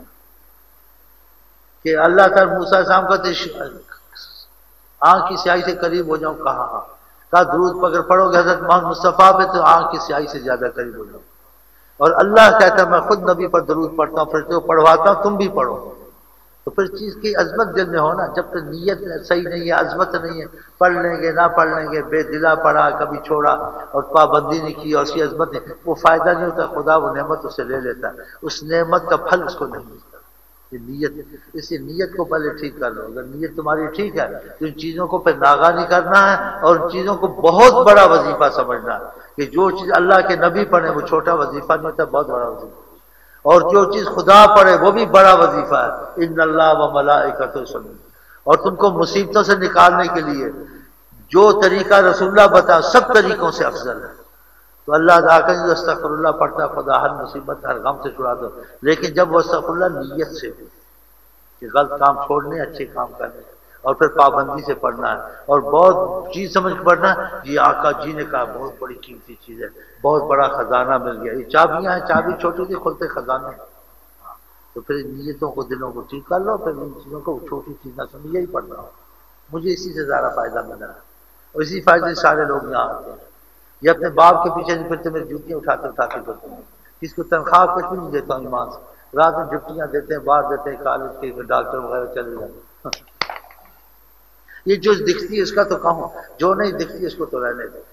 کہ اللہ تعالیٰ موسیٰ علیہ السلام کہتے آنکھ کی سیاہی سے قریب ہو جاؤں، کہا درود پر اگر پڑھو گے حضرت محمد مصطفیٰ پہ تو آنکھ کی سیاہی سے زیادہ قریب ہو جاؤں۔ اور اللہ کہتا ہے میں خود نبی پر درود پڑھتا ہوں، پھر تو پڑھواتا ہوں، تم بھی پڑھو۔ تو پھر چیز کی عظمت دل میں ہونا، جب تک نیت صحیح نہیں ہے، عظمت نہیں ہے، پڑھ لیں گے نہ پڑھ لیں گے، بے دلا پڑھا کبھی چھوڑا اور پابندی نہیں کی اور اس کی عظمت نہیں، وہ فائدہ نہیں ہوتا، خدا وہ نعمت اسے لے لیتا ہے، اس نعمت کا پھل اس کو نہیں ملتا۔ یہ نیت، اسی نیت کو پہلے ٹھیک کر لو۔ اگر نیت تمہاری ٹھیک ہے تو ان چیزوں کو پھر ناغہ نہیں کرنا ہے، اور ان چیزوں کو بہت بڑا وظیفہ سمجھنا ہے کہ جو چیز اللہ کے نبی پڑھے وہ چھوٹا وظیفہ نہیں ہوتا، بہت بڑا وظیفہ، اور جو چیز خدا پڑھے وہ بھی بڑا وظیفہ ہے۔ ان اللہ و ملائکۃ یصلون، اور تم کو مصیبتوں سے نکالنے کے لیے جو طریقہ رسول اللہ بتا سب طریقوں سے افضل ہے۔ تو اللہ تعالیٰ کا استغفر اللہ پڑھتا خدا ہر مصیبت ہر غم سے چھڑا دو، لیکن جب وہ استغفر اللہ نیت سے ہو کہ غلط کام چھوڑنے اچھے کام کرنے، اور پھر پابندی سے پڑھنا ہے، اور بہت چیز سمجھ کے پڑھنا ہے۔ یہ آقا جی نے کہا بہت بڑی قیمتی چیز ہے، بہت بڑا خزانہ مل گیا، یہ چابیاں ہیں، چابی چھوٹی تھی کھلتے خزانے، تو پھر نیتوں کو دلوں کو ٹھیک کر لو، پھر ان چیزوں کو چھوٹی چیز نہ سمجھ، یہی پڑھنا ہو، مجھے اسی سے زیادہ فائدہ ملا ہے، اور اسی فائدے سے سارے لوگ یہاں آتے ہیں۔ یہ اپنے باپ کے پیچھے نہیں پھرتے، میری جوتیاں اٹھاتے اٹھاتے کرتے ہیں، کس کو تنخواہ کچھ بھی نہیں دیتا ہوں ایمان سے، رات میں ڈپٹیاں دیتے ہیں، باہر دیتے ہیں، کالج کے ڈاکٹر وغیرہ چلے جاتے ہیں۔ یہ جو دکھتی ہے اس کا تو کہوں، جو نہیں دکھتی اس کو تو رہنے دو۔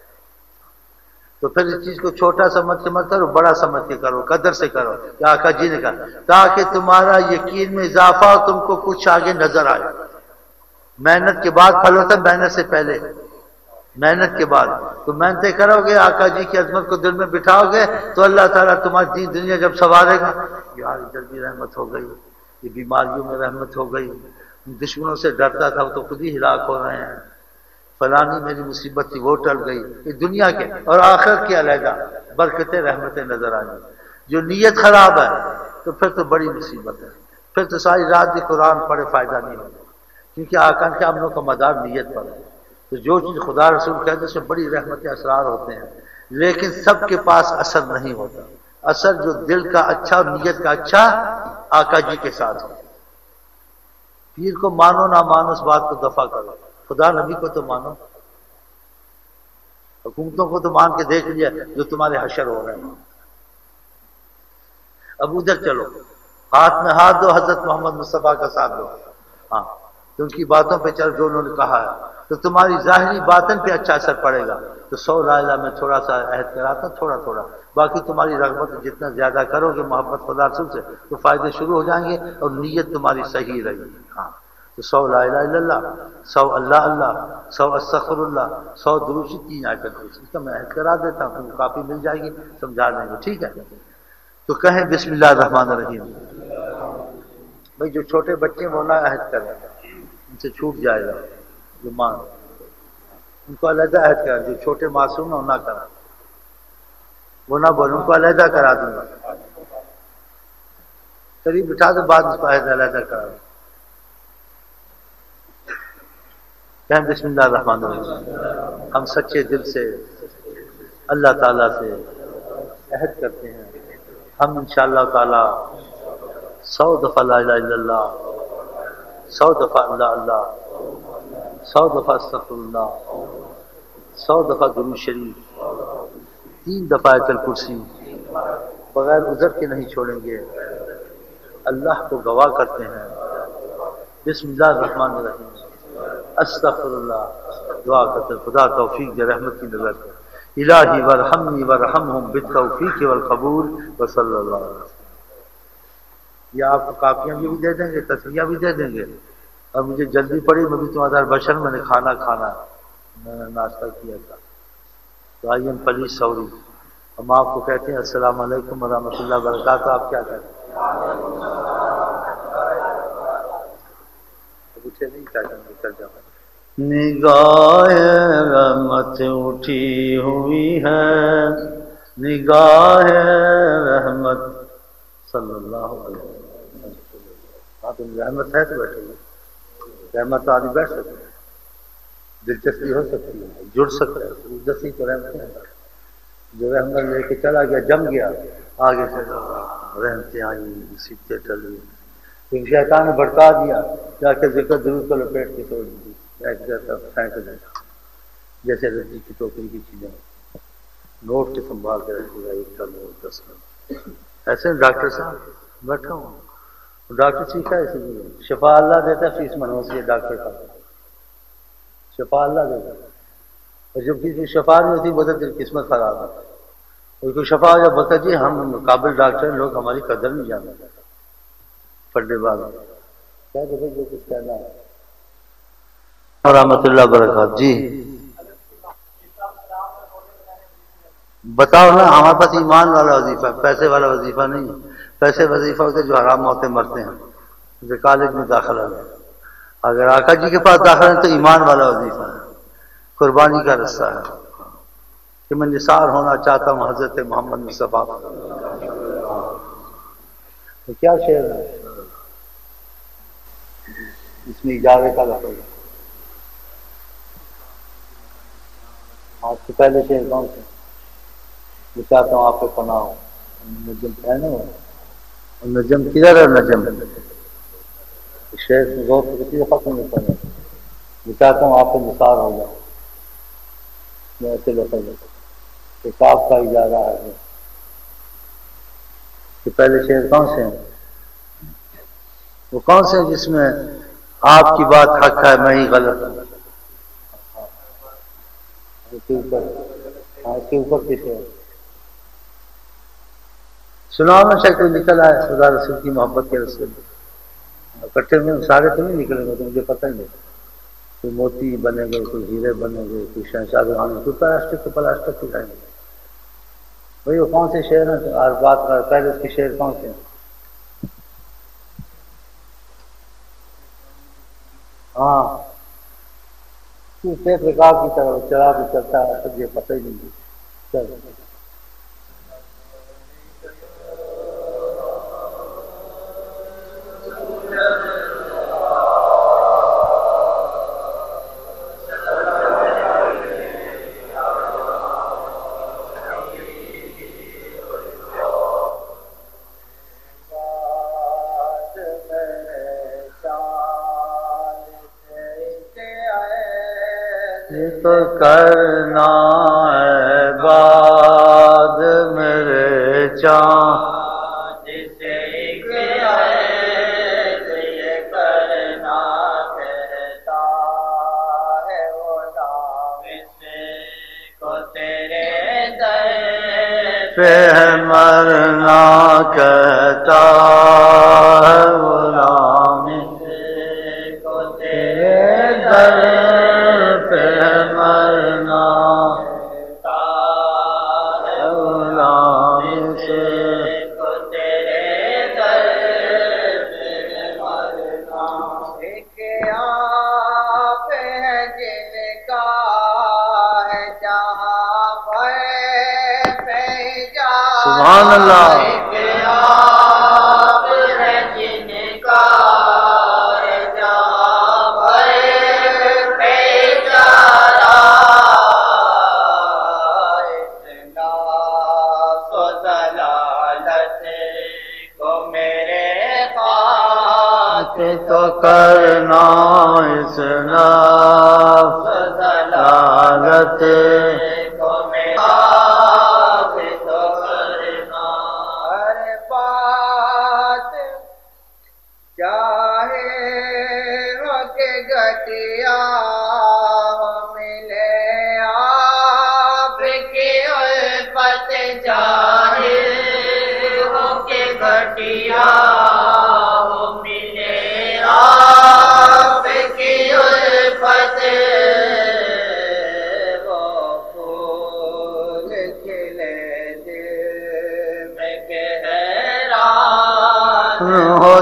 تو پھر اس چیز کو چھوٹا سمجھ کے مت کرو، بڑا سمجھ کے کرو، قدر سے کرو، کہ آقا جی نے کہا تاکہ تمہارا یقین میں اضافہ ہو، تم کو کچھ آگے نظر آئے۔ محنت کے بعد پھل ہوتا ہے، محنت سے پہلے، محنت کے بعد تو محنتیں کرو گے، آقا جی کی عظمت کو دل میں بٹھاؤ گے تو اللہ تعالیٰ تمہاری دین دنیا جب سنوارے گا، یار ادھر بھی رحمت ہو گئی، یہ بیماریوں میں رحمت ہو گئی، دشمنوں سے ڈرتا تھا وہ تو خود ہی ہلاک ہو رہے ہیں، فلانی میری مصیبت تھی وہ ٹل گئی۔ یہ دنیا کے اور آخرت کے علیحدہ برکتیں رحمتیں نظر آئیں۔ جو نیت خراب ہے تو پھر تو بڑی مصیبت ہے، پھر تو ساری رات بھی قرآن پڑھے فائدہ نہیں ہوگا، کیونکہ آقا کے عملوں کا مدار نیت پر ہے۔ تو جو چیز خدا رسول کہتے ہیں اس میں بڑی رحمتیں اسرار ہوتے ہیں، لیکن سب کے پاس اثر نہیں ہوتا۔ اثر جو دل کا اچھا اور نیت کا اچھا آقا جی کے ساتھ ہو۔ پیر کو مانو نہ مانو اس بات کو دفع کرو، خدا نبی کو تو مانو، حکومتوں کو تو مان کے دیکھ لیا جو تمہارے حشر ہو رہے ہیں۔ اب ادھر چلو، ہاتھ میں ہاتھ دو، حضرت محمد مصطفیٰ کا ساتھ دو، ہاں تو ان کی باتوں پہ چل جو انہوں نے کہا ہے، تو تمہاری ظاہری باطن پہ اچھا اثر پڑے گا۔ تو 100 لا الہ میں تھوڑا سا عہد کراتا تھوڑا تھوڑا، باقی تمہاری رغبت جتنا زیادہ کرو گے محبت خدا رسول سے تو فائدے شروع ہو جائیں گے، اور نیت تمہاری صحیح رہے گی۔ ہاں تو 100 لا الہ الا اللہ، 100 اللہ اللہ، 100 استغفر اللہ، 100 درود شریف، 3 آیت الکرسی، اس کا میں عہد کرا دیتا ہوں، تم کاپی مل جائے گی، سمجھا دیں گے، ٹھیک ہے؟ تو کہیں بسم اللہ الرحمن الرحیم۔ بھائی جو چھوٹے بچے وہ نہ عہد کریں، ان سے چھوٹ جائے گا، جو مان ان کو علیحدہ عہد کرا، جو چھوٹے معصوم ہیں نہ کرا، وہ نہ بولے، ان کو علیحدہ کرا دوں گا، قریب بٹھا دو، بعد اس کو عہد علیحدہ کرا دوں۔ کہیں بسم اللہ الرحمن الرحیم۔ ہم سچے دل سے اللہ تعالیٰ سے عہد کرتے ہیں، ہم انشاءاللہ تعالیٰ 100 دفعہ لا الہ الا اللہ، 100 دفعہ اللہ اللہ، 100 دفعہ استغفر اللہ، 100 دفعہ درود شریف، 3 دفعہ آیت الکرسی بغیر عذر کے نہیں چھوڑیں گے۔ اللہ کو گواہ کرتے ہیں، بسم اللہ الرحمن الرحیم، استغفر اللہ، دعا کرتے ہیں خدا توفیق دے، رحمت کی نظر الہی ورحمنی ورحمہم بالتوفیق والقبول وصلی اللہ علیہ وسلم۔ یہ آپ کو کاپیاں بھی دے دیں گے، تصویریاں بھی دے دیں گے، اور مجھے جلدی پڑی، میں بھی تمہارا بشر، میں نے کھانا میں نے ناشتہ کیا تھا، تو آئی ایم پلیز سوری۔ ہم آپ کو کہتے ہیں السلام علیکم ورحمۃ اللہ وبرکاتہ، آپ کیا کہتے ہیں؟ نہیں کر جاؤں۔ نگاہ رحمت اٹھی ہوئی ہے، نگاہ رحمت صلی اللہ علیہ وسلم۔ ہاں تم رحمت ہے تو بیٹھے گے، رحمت آدمی بیٹھ سکتے ہیں، دلچسپی ہو سکتی ہے، جڑ سکتا ہے، دلچسپی تو رحمت ہے۔ جو رحمت لے کے چلا گیا جم گیا، آگے سے رحمتیں آئی، مصیبتیں ٹلی، کیونکہ شیطان نے بھڑکا دیا، جا کے ذکر ضرور کو لپیٹ کے توڑ دی، ایک جیسا پھینک دیا، جیسے رسی کی ٹوکری کی چیزیں نوٹ کے سنبھال کے رکھے گا، 1 کا نوٹ 10 کا۔ ایسے ڈاکٹر صاحب بیٹھا ہوں، ڈاکٹر سیکھا ہے، اسی لیے شفا اللہ دیتا ہے، فیس منوسی ہے ڈاکٹر کا، شفا اللہ دیتا ہے، اور جب کسی شفا نہیں ہوتی بولتا تیری قسمت خراب ہے، اور کوئی شفا جب بولتا جی ہم قابل ڈاکٹر، لوگ ہماری قدر نہیں جانتے، پڑھنے والے کیا جو کچھ کہنا ہے۔ رحمۃ اللہ وبرکاتہ۔ جی بتاؤ نا، ہمارے پاس ایمان والا وظیفہ، پیسے والا وظیفہ نہیں ہے، پیسے وظیفہ ہوتے جو حرام ہوتے مرتے ہیں، جیسے کالج میں داخلہ ہے، اگر آقا جی کے پاس داخلہ ہے تو ایمان والا وظیفہ ہے، قربانی کا رستہ ہے، کہ میں نثار ہونا چاہتا ہوں حضرت محمد مصطفیٰ۔ تو کیا شعر ہے اس میں اجابے کا لفظ ہے؟ آج سے پہلے شعر کون سے؟ میں چاہتا ہوں آپ کو پناہ ہو، نجم پہنے ہو، اور نجم کدھر ہے؟ نجم شعر سے غور سے کسی ختم نہیں کرنا، میں چاہتا ہوں آپ کو نثار ہو جاؤ، میں ایسے لفظ ہے کتاب کا اجارہ ہے کہ پہلے شعر کون سے ہیں؟ وہ کون سے ہیں جس میں آپ کی بات حق ہے میں ہی غلط ہوں؟ اس کے اوپر کے شعر سناؤ نا، شاید کوئی نکل آئے خدا رسول کی محبت کے رسول، اکٹھے میں سارے تو نہیں نکلیں گے، تو مجھے پتہ ہی نہیں، کوئی موتی بنے گے، کوئی ہیرے بنے گے، کوئی شہنشاہ بنے گے، کوئی پلاسٹک تو پلاسٹک ہی رہیں گے۔ بھائی وہ کون سے شعر ہیں اور بات کر پہلے اس کے شعر کون سے ہیں؟ ہاں ٹیپ ریکارڈ کی طرح چلا بھی چلتا ہے، تب یہ پتہ ہی نہیں چل۔ تو کرنا ہے باد میرے چاند جسے ایک عیش یہ کرنا کہتا ہے، وہ نام اس کو تیرے در پہ مرنا کہتا ہے، غلام کو تیرے در پہ مرنا غلام سے کو تیرے در پہ مرنا۔ ایک آپ ہے جن کا ہے جہاں پر پہچان، سبحان اللہ۔ ایک آپ ہے جن کا ہے جہاں پر پہچان، اتنا سو ضلالت کو میرے خاک تو کرنا اس نفس ضلالت کو میرے خاک تو کرنا، ہر بات چاہے ہو کہ گھٹیا ہو ملے آپ کی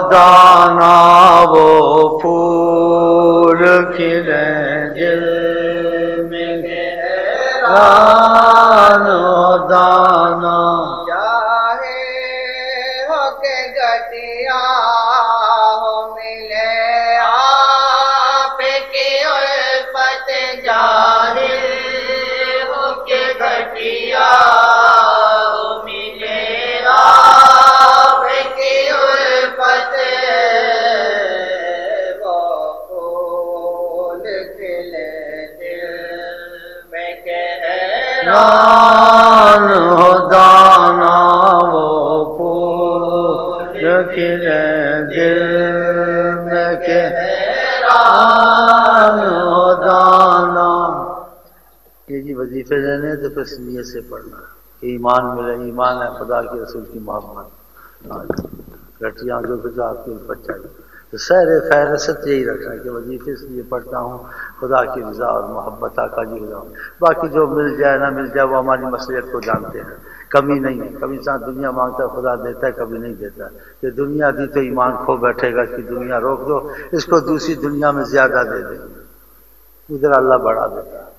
دانا وہ پھول کھلے دل میں حیران ہو دانا چاہے ہو کے گٹیا ہو ملے آپ کی الفت ظاہر ہو کے گٹیا ہو ملے آپ کی الفت وہ پھول کھلے دل میں کہ حیران ہو دانا وہ پھول کھلے دل میں کہ حیران ہو دانا. کہ جی وظیفے لینے تو پھر نیت سے پڑھنا کہ ایمان ملے. ایمان ہے خدا کے رسول کی محبت. گٹیاں جو کچھ آپ کے اوپر چاہیے تو سیر فہرست یہی رکھنا کہ وظیفے اس لیے پڑھتا ہوں خدا کی رضا اور محبت آقا کی رضا. باقی جو مل جائے نہ مل جائے وہ ہماری مصلحت کو جانتے ہیں. کمی نہیں ہے. کبھی انسان دنیا مانگتا ہے خدا دیتا ہے, کبھی نہیں دیتا ہے. کہ دنیا دی تو ایمان کھو بیٹھے گا. اس کی دنیا روک دو, اس کو دوسری دنیا میں زیادہ دے دیں گے, ادھر اللہ بڑھا دیتا ہے.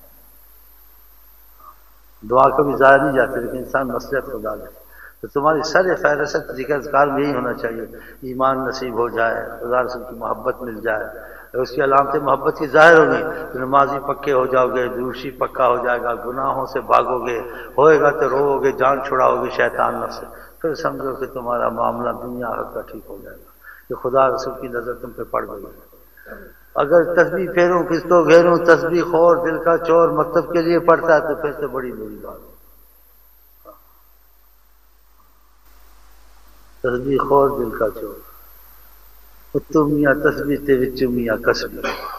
دعا کبھی ضائع نہیں جاتی لیکن انسان مصلحت خدا دے. تو تمہاری سر فہرست ذکر اذکار میں یہی ہونا چاہیے ایمان نصیب ہو جائے, خدا رسول کی محبت مل جائے. اس کی علامت محبت کی ظاہر ہوگی تو نمازی پکے ہو جاؤ گے, دوشی پکا ہو جائے گا, گناہوں سے بھاگو گے, ہوئے گا تو رو گے, جان چھڑاؤ گے شیطان نفس سے. پھر سمجھو کہ تمہارا معاملہ دنیا حق کا ٹھیک ہو جائے گا کہ خدا رسول کی نظر تم پہ پڑ گئی. اگر تسبیح پھیروں کس کو گھیروں, تسبیح خور دل کا چور مکتب کے لیے پڑھتا ہے تو پھر سے بڑی بری بات ہے. تسبیح خور دل کا چور اتو میاں تسبیح تے وچو میاں کسب.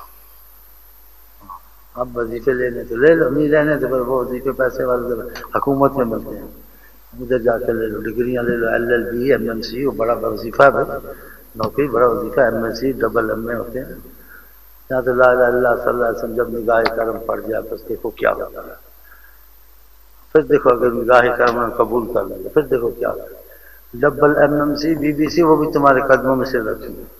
اب وظیفے لینے تو لے لو, نہیں لینے تو پھر وہ وظیفے پیسے والے حکومت میں ملتے ہیں, ادھر جا کے لے لو. ڈگریاں لے لو, LLB MNC, وہ بڑا وظیفہ ہے بھائی, نوکری بڑا وظیفہ ہے. MSc ڈبل MA ہوتے ہیں. یہاں تو لا الہ الا اللہ صلی اللہ علیہ وسلم جب نگاہ کرم پڑ جائے پھر دیکھو کیا ہوتا ہے. پھر دیکھو اگر نگاہ کرم قبول کر لیں پھر دیکھو کیا ہوتا ہے. ڈبل MMC BBC وہ بھی تمہارے قدموں میں سے رکھیں گے.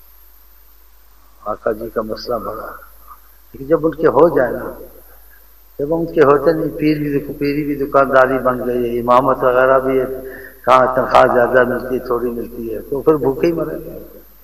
آقا جی کا مسئلہ بڑا ہے لیکن جب ان کے ہو جائے نا, جب ان کے ہوتے نہیں, پیری بھی دکانداری بن گئی ہے, امامت وغیرہ بھی ہے, کہاں تنخواہ زیادہ ملتی ہے تھوڑی ملتی ہے, تو پھر بھوکے ہی مرے گا.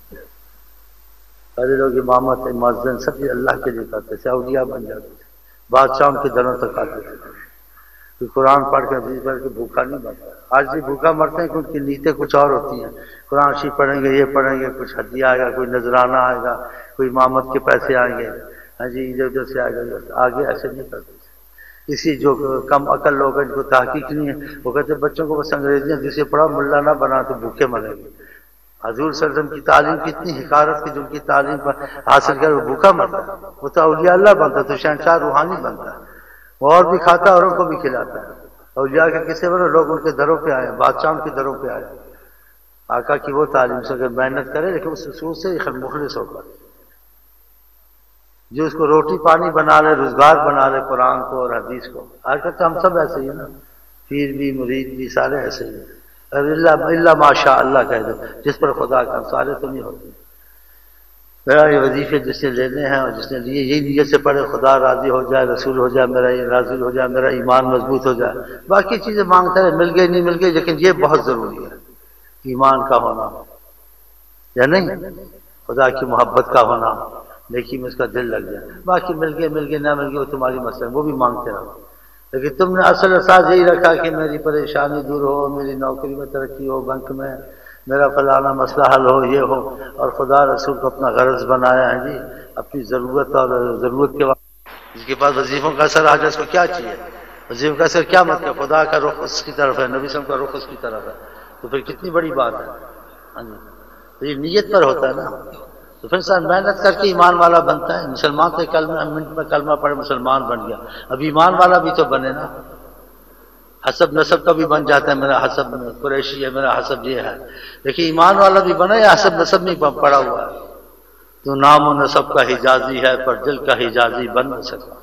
پہلے لوگ امامت مؤذن سب اللہ کے لیے کرتے تھے, اولیاء بن جاتے تھے, بادشاہوں کے دنوں تک آتے تھے. کہ قرآن پڑھ کے حدیث پڑھ کے بھوکا نہیں مرتا. آج بھی بھوکا مرتے ہیں کہ ان کی نیتیں کچھ اور ہوتی ہیں. قرآن شریف پڑھیں گے, یہ پڑھیں گے, کچھ ہدیہ آئے گا, کوئی نذرانہ آئے گا, کوئی امامت کے پیسے آئیں گے, ہاں جی ادھر ادھر سے آئے گا. آگے ایسے نہیں کرتے. اسی جو کم عقل لوگ ہیں جن کو تحقیق نہیں ہے وہ کہتے ہیں بچوں کو بس انگریزیاں جسے پڑھا ملا نہ بنا تو بھوکے مریں گے. حضور صلی اللہ علیہ وسلم کی تعلیم کتنی حقارت کی, جن کی تعلیم پر حاصل کر وہ بھوکا مرتا ہے. وہ تو اولیاء اللہ بنتا, تو شہنشاہ روحانی بنتا ہے. وہ اور بھی کھاتا ہے اور ان کو بھی کھلاتا ہے. اولیاء کے کسے بڑے لوگ ان کے دروں پہ آئے, بادشاہوں کے دروں پہ آئے. آقا کی وہ تعلیم سے اگر محنت کرے لیکن اس اصول سے مخلص ہوگا. جو اس کو روٹی پانی بنا لے, روزگار بنا لے قرآن کو اور حدیث کو. آج کل تو ہم سب ایسے ہی ہیں نا, پیر بھی مرید بھی سارے ایسے ہی ہیں. اللہ ماشاء اللہ کہہ دو, جس پر خدا کا, سارے تو نہیں ہوتے. میرا یہ وظیفے جس نے لینے ہیں اور جس نے لیے یہی نیت سے پڑھے خدا راضی ہو جائے, رسول ہو جائے, میرا یہ راضی ہو جائے, میرا ایمان مضبوط ہو جائے. باقی چیزیں مانگتا ہے, مل گئی نہیں مل گئی, لیکن یہ بہت ضروری ہے ایمان کا ہونا یا نہیں, خدا کی محبت کا ہونا, لیکن میں اس کا دل لگ جائے. باقی مل گئے نہ مل گئے وہ تمہاری مسئلہ, وہ بھی مانگتے رہو. لیکن تم نے اصل اساس یہی رکھا کہ میری پریشانی دور ہو, میری نوکری میں ترقی ہو, بینک میں میرا فلانا مسئلہ حل ہو, یہ ہو, اور خدا رسول کو اپنا غرض بنایا ہے جی, اپنی ضرورت اور ضرورت کے بعد اس کے بعد وظیفوں کا اثر آ جائے. اس کو کیا چاہیے, وظیفوں کا اثر کیا مطلب, خدا کا رخ اس کی طرف ہے, نبی صلی اللہ علیہ وسلم کا رخ اس کی طرف ہے, تو پھر کتنی بڑی بات ہے. ہاں جی, تو یہ نیت پر ہوتا ہے نا. تو پھر انسان محنت کر کے ایمان والا بنتا ہے. مسلمان تو کلمہ منٹ میں کلمہ پڑھے مسلمان بن گیا, اب ایمان والا بھی تو بنے نا. حسب نسب کا بھی بن جاتا ہے, میرا حسب قریشی ہے, میرا حسب یہ ہے, لیکن ایمان والا بھی بنا یا حسب نسب نہیں پڑا ہوا ہے. تو نام و نسب کا حجازی ہے پر دل کا حجازی بن نہ سکا.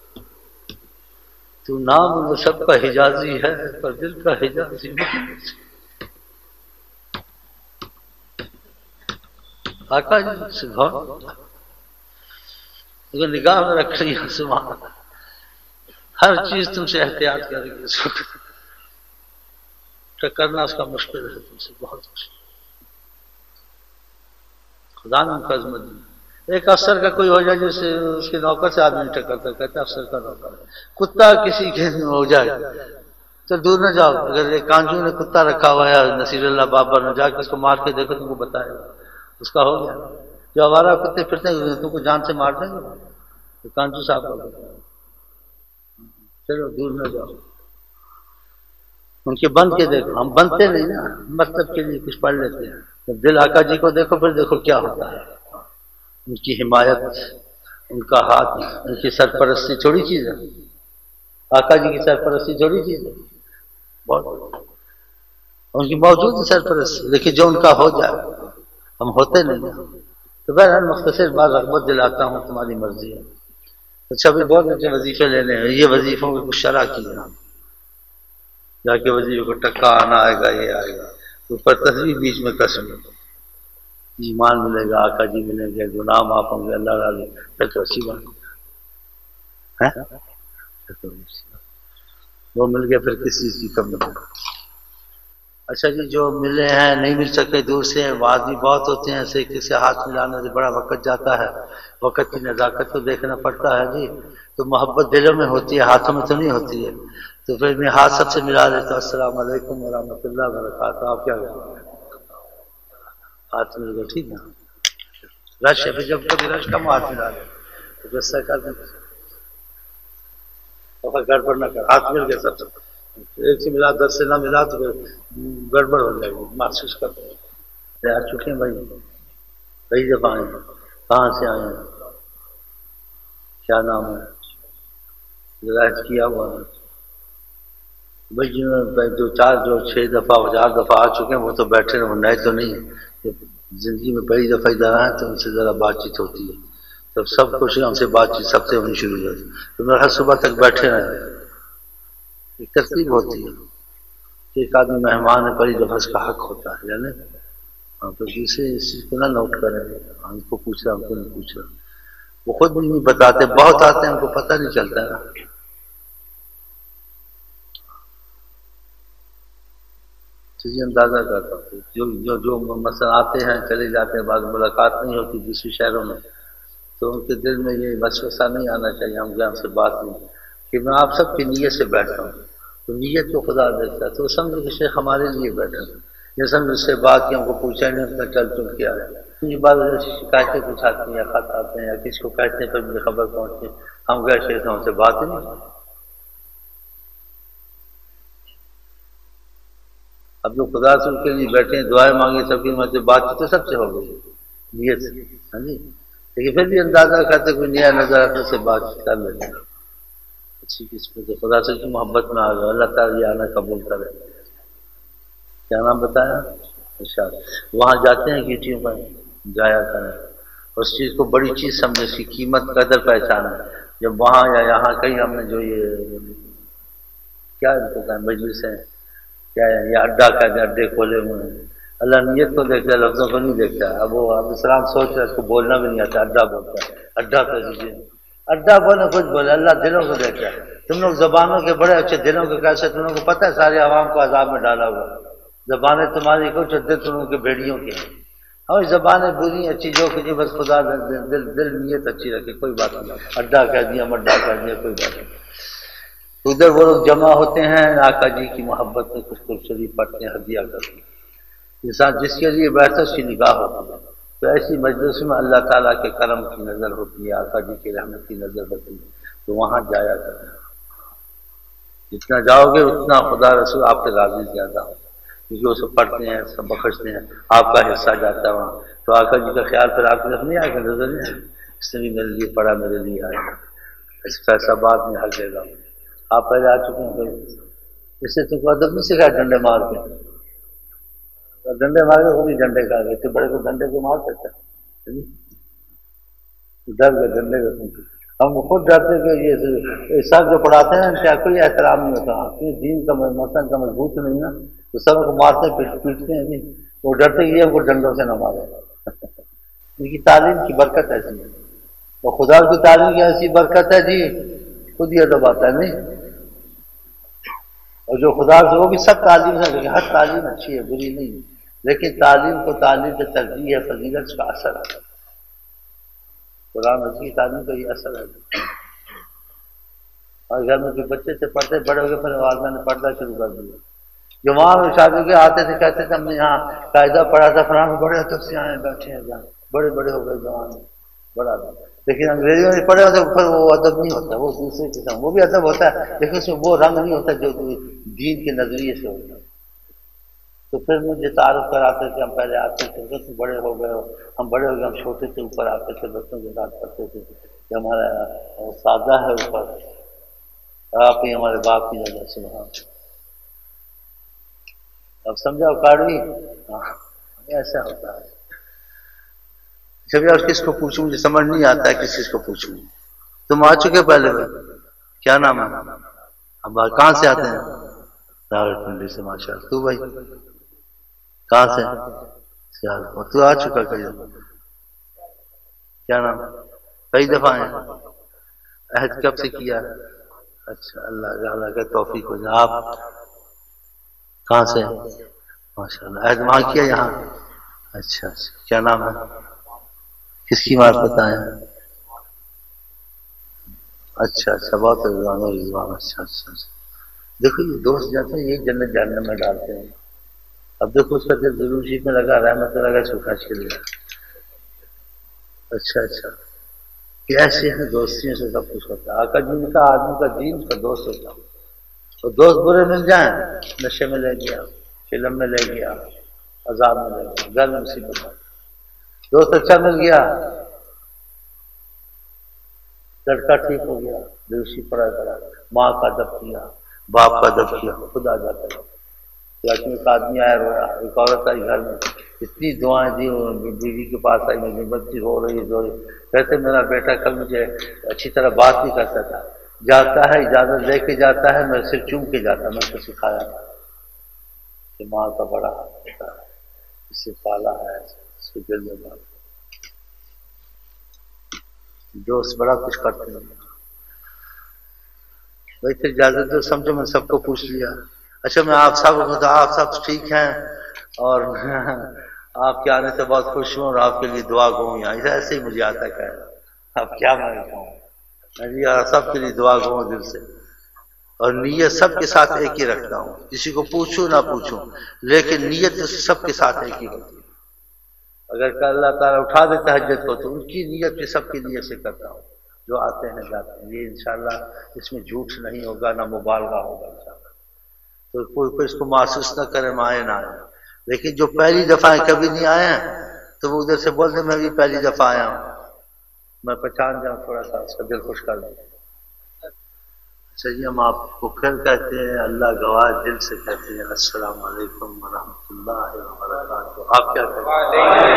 تو نام و نسب کا حجازی ہے پر دل کا حجازی بن نہ سکا. آقا جی سے بہت اگر نگاہ میں رکھ رہی ہے سبحان اللہ، ہر چیز تم سے احتیاط کرے گی، اس کو ٹکرنا اس کا مشکل ہے تم سے، بہت مشکل۔ خدا نے ان کا عظمت دی۔ ایک افسر کا کوئی ہو جائے جیسے اس کے نوکر سے آدمی ٹکرتا، کہتا افسر کا نوکر ہے، کتا کسی کے ہو جائے تو دور نہ جاؤ، اگر ایک کانجو نے کتا رکھا ہوا ہے نصیر اللہ بابر نے، جا کے اس کو مار کے دیکھو تم کو بتائے گا، اس کا ہو گیا۔ جو ہمارا کتے پھرتے ہیں تم کو جان سے مار دیں گے، تو کانجو صاحب کا بتایا، چلو دور نہ جاؤ، ان کے بند کے دیکھو، ہم بنتے نہیں نا، مطلب کے لیے کچھ پڑھ لیتے ہیں، جب دل آقا جی کو دیکھو پھر دیکھو کیا ہوتا ہے، ان کی حمایت، ان کا ہاتھ، ان کی سرپرستی تھوڑی چیز ہے، آقا جی کی سرپرستی تھوڑی چیز ہے، بہت ان کی موجود ہے سرپرستی، لیکن جو ان کا ہو جائے، ہم ہوتے نہیں ہیں۔ تو بہرحال مختصر بات رغبت دلاتا ہوں، تمہاری مرضی ہے۔ اچھا بھی بہت اچھے وظیفے لینے ہیں، یہ وظیفوں کی کچھ شرح کی ہے، جا کے وظیفے کو ٹکا آنا آئے گا، یہ آئے گا، اوپر تصویر بیچ میں قسم، ایمان ملے گا، آقا جی ملیں گے، گناہ معاف ہوں گے، اللہ راضی، پھر تو اچھی بات ہے، وہ مل گیا پھر کس چیز کی کمی ہے۔ اچھا جی، جو ملے ہیں نہیں مل سکے دور سے، وعد بھی بہت ہوتے ہیں، ایسے کسی ہاتھ ملانے سے بڑا وقت جاتا ہے، وقت کی نزاکت کو دیکھنا پڑتا ہے جی، تو محبت دلوں میں ہوتی ہے، ہاتھوں میں تو نہیں ہوتی ہے، تو پھر میں ہاتھ سب سے ملا لیتا ہوں، السلام علیکم ورحمۃ اللہ وبرکاتہ، آپ کیا کریں، ہاتھ مل گئے، ٹھیک ہے، رش ہے، پھر جب کبھی رش کم ہاتھ ملا لے تو غصہ کر دیں، گڑبڑ نہ کر، ہاتھ مل گئے سب سے، ایک سے ملا 10 سے نہ ملا تو پھر گڑبڑ ہو جائے گی، محسوس کرتے ہیں۔ آ چکے ہیں بھائی، کئی دفعہ آئے ہیں، کہاں سے آئے ہیں، کیا نام ہے، رائج کیا ہوا ہے بھائی، جو 4 جو 6 دفعہ 1000 دفعہ آ چکے ہیں وہ تو بیٹھے ہیں، وہ نئے تو نہیں ہیں، زندگی میں پہلی دفعہ ادھر آئے تو ان سے ذرا بات چیت ہوتی ہے، تب سب کچھ ان سے بات چیت سب سے ہونی شروع ہو جاتی ہے، تو میرا ہر صبح تک بیٹھے رہے، ایک ترتیب ہوتی ہے، ایک آدمی مہمان ہے، پہلی دفعہ اس کا حق ہوتا ہے، یعنی ہاں، تو جسے اس چیز کو نہ نوٹ کریں، ہم کو پوچھ رہا، ہم کو نہیں پوچھ رہا، وہ خود بھی نہیں بتاتے، بہت آتے ہیں ہم کو پتہ نہیں چلتا ہے نا، چیزیں اندازہ کرتا ہوں، جو مثلا آتے ہیں چلے جاتے ہیں، بعض ملاقات نہیں ہوتی دوسرے شہروں میں، تو ان کے دل میں یہ وسوسہ نہیں آنا چاہیے، ہم جہاں سے بات نہیں کہ میں آپ سب کی نیت سے بیٹھا ہوں، تو نیت کو خدا دیکھتا ہے، تو سمجھو کہ شیخ ہمارے لیے بیٹھا ہے، یہ سمجھ اس سے بات کی ہم کو پوچھا نہیں، اپنا چل چل کے آ رہے ہیں، یہ بات شکایتیں کچھ آتی ہیں یا خط آتے ہیں یا کسی کو کہتے ہیں تو مجھے خبر پہنچتی ہے، ہم گئے شیخ ہم سے بات ہی نہیں، اب جو خدا سے کے لیے بیٹھے ہیں، دعائیں مانگے، سب کی مجھ سے بات کی تو سب سے ہو گئی نیت سے، ہاں جی، لیکن پھر بھی اندازہ کرتے کوئی نیا نظر آتا سے بات کر لیتے ہیں، اچھی قسمت ہے، خدا سے کی محبت میں آ گیا، اللہ تعالیٰ یہ آنا قبول کرے۔ کیا نام بتایا؟ اچھا، وہاں جاتے ہیں گیٹیوں پر، جایا کریں، اس چیز کو بڑی چیز سمجھے، اس کی قیمت قدر پہچانا، جب وہاں یا یہاں کہیں ہم نے جو یہ کیا ان کو کہیں مجلس ہیں، کیا ہے یہ اڈا کا اڈے کھولے ہوئے ہیں، اللہ نیت کو دیکھتا ہے، لفظوں کو نہیں دیکھتا، اب وہ اب اسلام سوچ رہا ہے، اس کو بولنا بھی نہیں آتا، اڈا بولتا ہے، اڈا کر دیجیے، اڈا بولے کچھ بولے، اللہ دلوں کو دیکھتا ہے، تم لوگ زبانوں کے بڑے اچھے، دلوں کے کیسے، تم لوگوں کو پتہ ہے سارے عوام کو عذاب میں ڈالا ہوا، زبانیں تمہاری کچھ دل تم لوگوں کے بھیڑیوں کے ہیں، اور زبانیں بری اچھی جو کچھ بس خدا دل نیت اچھی رکھے، کوئی بات نہیں، اڈا کہہ دیا مڈا کہہ دیا، کوئی بات نہیں، ادھر وہ لوگ جمع ہوتے ہیں، آقا جی کی محبت میں کچھ کچھ شریف پڑھتے ہیں، ہدیہ کرتے ہیں، انسان جس کے لیے بیٹھتا اس کی نگاہ ہوتی ہے، تو ایسی مجلس میں اللہ تعالیٰ کے کرم کی نظر ہوتی ہے، آقا جی کی رحمت کی نظر ہوتی ہے، تو وہاں جایا کریں، جتنا جاؤ گے اتنا خدا رسول آپ کے راضی زیادہ ہو، کیونکہ وہ سب پڑھتے ہیں، سب بخشتے ہیں، آپ کا حصہ جاتا ہے وہاں، تو آقا جی کا خیال پھر آپ کی طرف نہیں آئے گا، نظر نہیں آئے گا، اس نے بھی میرے لیے پڑھا، میرے لیے آئے گا، اس فیصلہ بعد میں حل دے گا، آپ پہلے آ چکے ہیں، اس سے تو ادب نہیں سکھایا ڈنڈے مار کے، ڈنڈے مار کے خود ہی ڈنڈے کھا گئے، اتنے بڑے کو ڈنڈے کو مار سکتا ہے، ڈر گئے ڈنڈے کو سن کے، ہم خود ڈرتے کہ یہ سب جو پڑھاتے ہیں ان کا کوئی احترام نہیں ہوتا، دین کا مسئلہ کا مضبوط نہیں نا، تو سب کو مارتے پیٹتے ہیں نہیں، وہ ڈرتے یہ ہم کو ڈنڈوں سے نہ مارے، ان کی تعلیم کی برکت ایسی ہے، اور خدا کی تعلیم کی ایسی برکت ہے جی خود یہ ادب آتا ہے نہیں. اور جو خدا سے وہ بھی سب تعلیم ہے، لیکن ہر تعلیم اچھی ہے بری نہیں ہے، لیکن تعلیم کو تعلیم سے ترجیح ہے، فضیلت کا اثر ہے. قرآن حدیث کی تعلیم کا یہ اثر ہے. اور گھر میں جو بچے سے پڑھتے بڑے ہو گئے پھر والدہ نے پڑھنا شروع کر دیا. جو وہاں شادی کے آتے تھے کہتے تھے ہم نے یہاں قاعدہ پڑھا تھا فلاں بڑے ادب سے آئے بیٹھے ہیں جہاں بڑے بڑے ہو گئے جوان بڑا ادب. لیکن انگریزیوں میں پڑھے ہوتے پھر وہ ادب نہیں ہوتا، وہ دوسرے قسم، وہ بھی ادب ہوتا ہے لیکن اس میں وہ رنگ نہیں ہوتا جو دین کے نظریے سے ہوتا ہے. تو پھر مجھے تعارف کراتے تھے، ہم پہلے آتے تھے تو بڑے ہو گئے، ہم بڑے ہو گئے، ہم چھوٹے تھے اوپر آتے تھے بچوں کے ساتھ پڑھتے تھے کہ ہمارا سادہ ہے اوپر، آپ ہی ہمارے باپ کی جگہ سے وہاں. اب سمجھاؤ کاڑوی ایسا ہوتا ہے. جب یار کس کو پوچھوں مجھے سمجھ نہیں آتا ہے کس چیز کو پوچھوں. تم آ چکے پہلے میں، کیا نام ہے؟ اب کہاں سے آتے ہیں؟ راولپنڈی سے. ماشاء اللہ. تو بھائی کہاں سے؟ سیالکوٹ. تو آ چکا کئی دفعہ؟ کیا نام؟ کئی دفعہ ہیں. عہد کب سے کیا؟ اچھا اللہ کا توفیق ہو جائے. آپ کہاں سے؟ ماشاء اللہ. عہد وہاں کیا یہاں؟ اچھا اچھا. کیا نام ہے؟ کس کی معرفت آئے ہیں؟ اچھا اچھا. بہت رضوان. اچھا اچھا. دیکھو یہ دوست جاتے ہیں یہ جنت جہنم میں ڈالتے ہیں. اب دیکھو اس کا دل ضرور شیف میں لگا رحمت میں لگا سکھاش کے لیے. اچھا اچھا. کیسے ہیں دوستیوں سے سب کچھ ہوتا ہے. آقا جی نے کہا آدمی کا دین اس کا دوست ہوتا ہے. تو دوست برے مل جائیں نشے میں لے گیا، فلم میں لے گیا، عذاب میں لے گیا، گھر میں مصیبت ہے. دوست اچھا مل گیا، لڑکا ٹھیک ہو گیا، دوسری پڑھائی کرا، ماں کا ادب کیا، باپ کا ادب کیا، خود آ جاتا ہے. ایک آدمی آیا رویا، ایک عورت آئی گھر میں اتنی دعائیں دی، بیوی کے پاس آئی میری بچی رو رہی کہتے میرا بیٹا کل مجھے اچھی طرح بات نہیں کرتا تھا، جاتا ہے اجازت لے کے جاتا ہے، میں صرف چوم کے جاتا. میں کو سکھایا تھا کہ ماں کا بڑا ہاتھ ہوتا ہے، اسے پالا ہے، اس کے دل میں بات. دوست بڑا کچھ کرتے ہیں. بھائی پھر اجازت دو، سمجھو میں سب کو پوچھ لیا. اچھا میں آپ سب ٹھیک ہیں اور آپ کے آنے سے بہت خوش ہوں اور آپ کے لیے دعا گو ہوں. یہاں ایسے ہی مجھے آتا ہے کہنا. اب کیا میں کہوں، سب کے لیے دعا گو دل سے، اور نیت سب کے ساتھ ایک ہی رکھتا ہوں. کسی کو پوچھوں نہ پوچھوں لیکن نیت سب کے ساتھ ایک ہی ہوتی ہے. اگر اللہ تعالیٰ اٹھا دے تہجد کو تو ان کی نیت بھی سب کی نیت سے کرتا ہوں جو آتے ہیں جاتے ہیں. یہ انشاءاللہ اس میں جھوٹ نہیں ہوگا نہ مبالغہ ہوگا انشاءاللہ. تو کوئی اس کو محسوس نہ کرے میں آئے نہ آئے. لیکن جو پہلی دفعہ کبھی نہیں آئے ہیں تو وہ ادھر سے بول دیں میں بھی پہلی دفعہ آیا ہوں، میں پہچان جاؤں تھوڑا سا اس کا دل خوش کر دوں. اچھا جی ہم آپ کو پھر کہتے ہیں اللہ گواہ دل سے کہتے ہیں السلام علیکم ورحمۃ اللہ وبرکاتہ. آپ کیا کہتے ہیں؟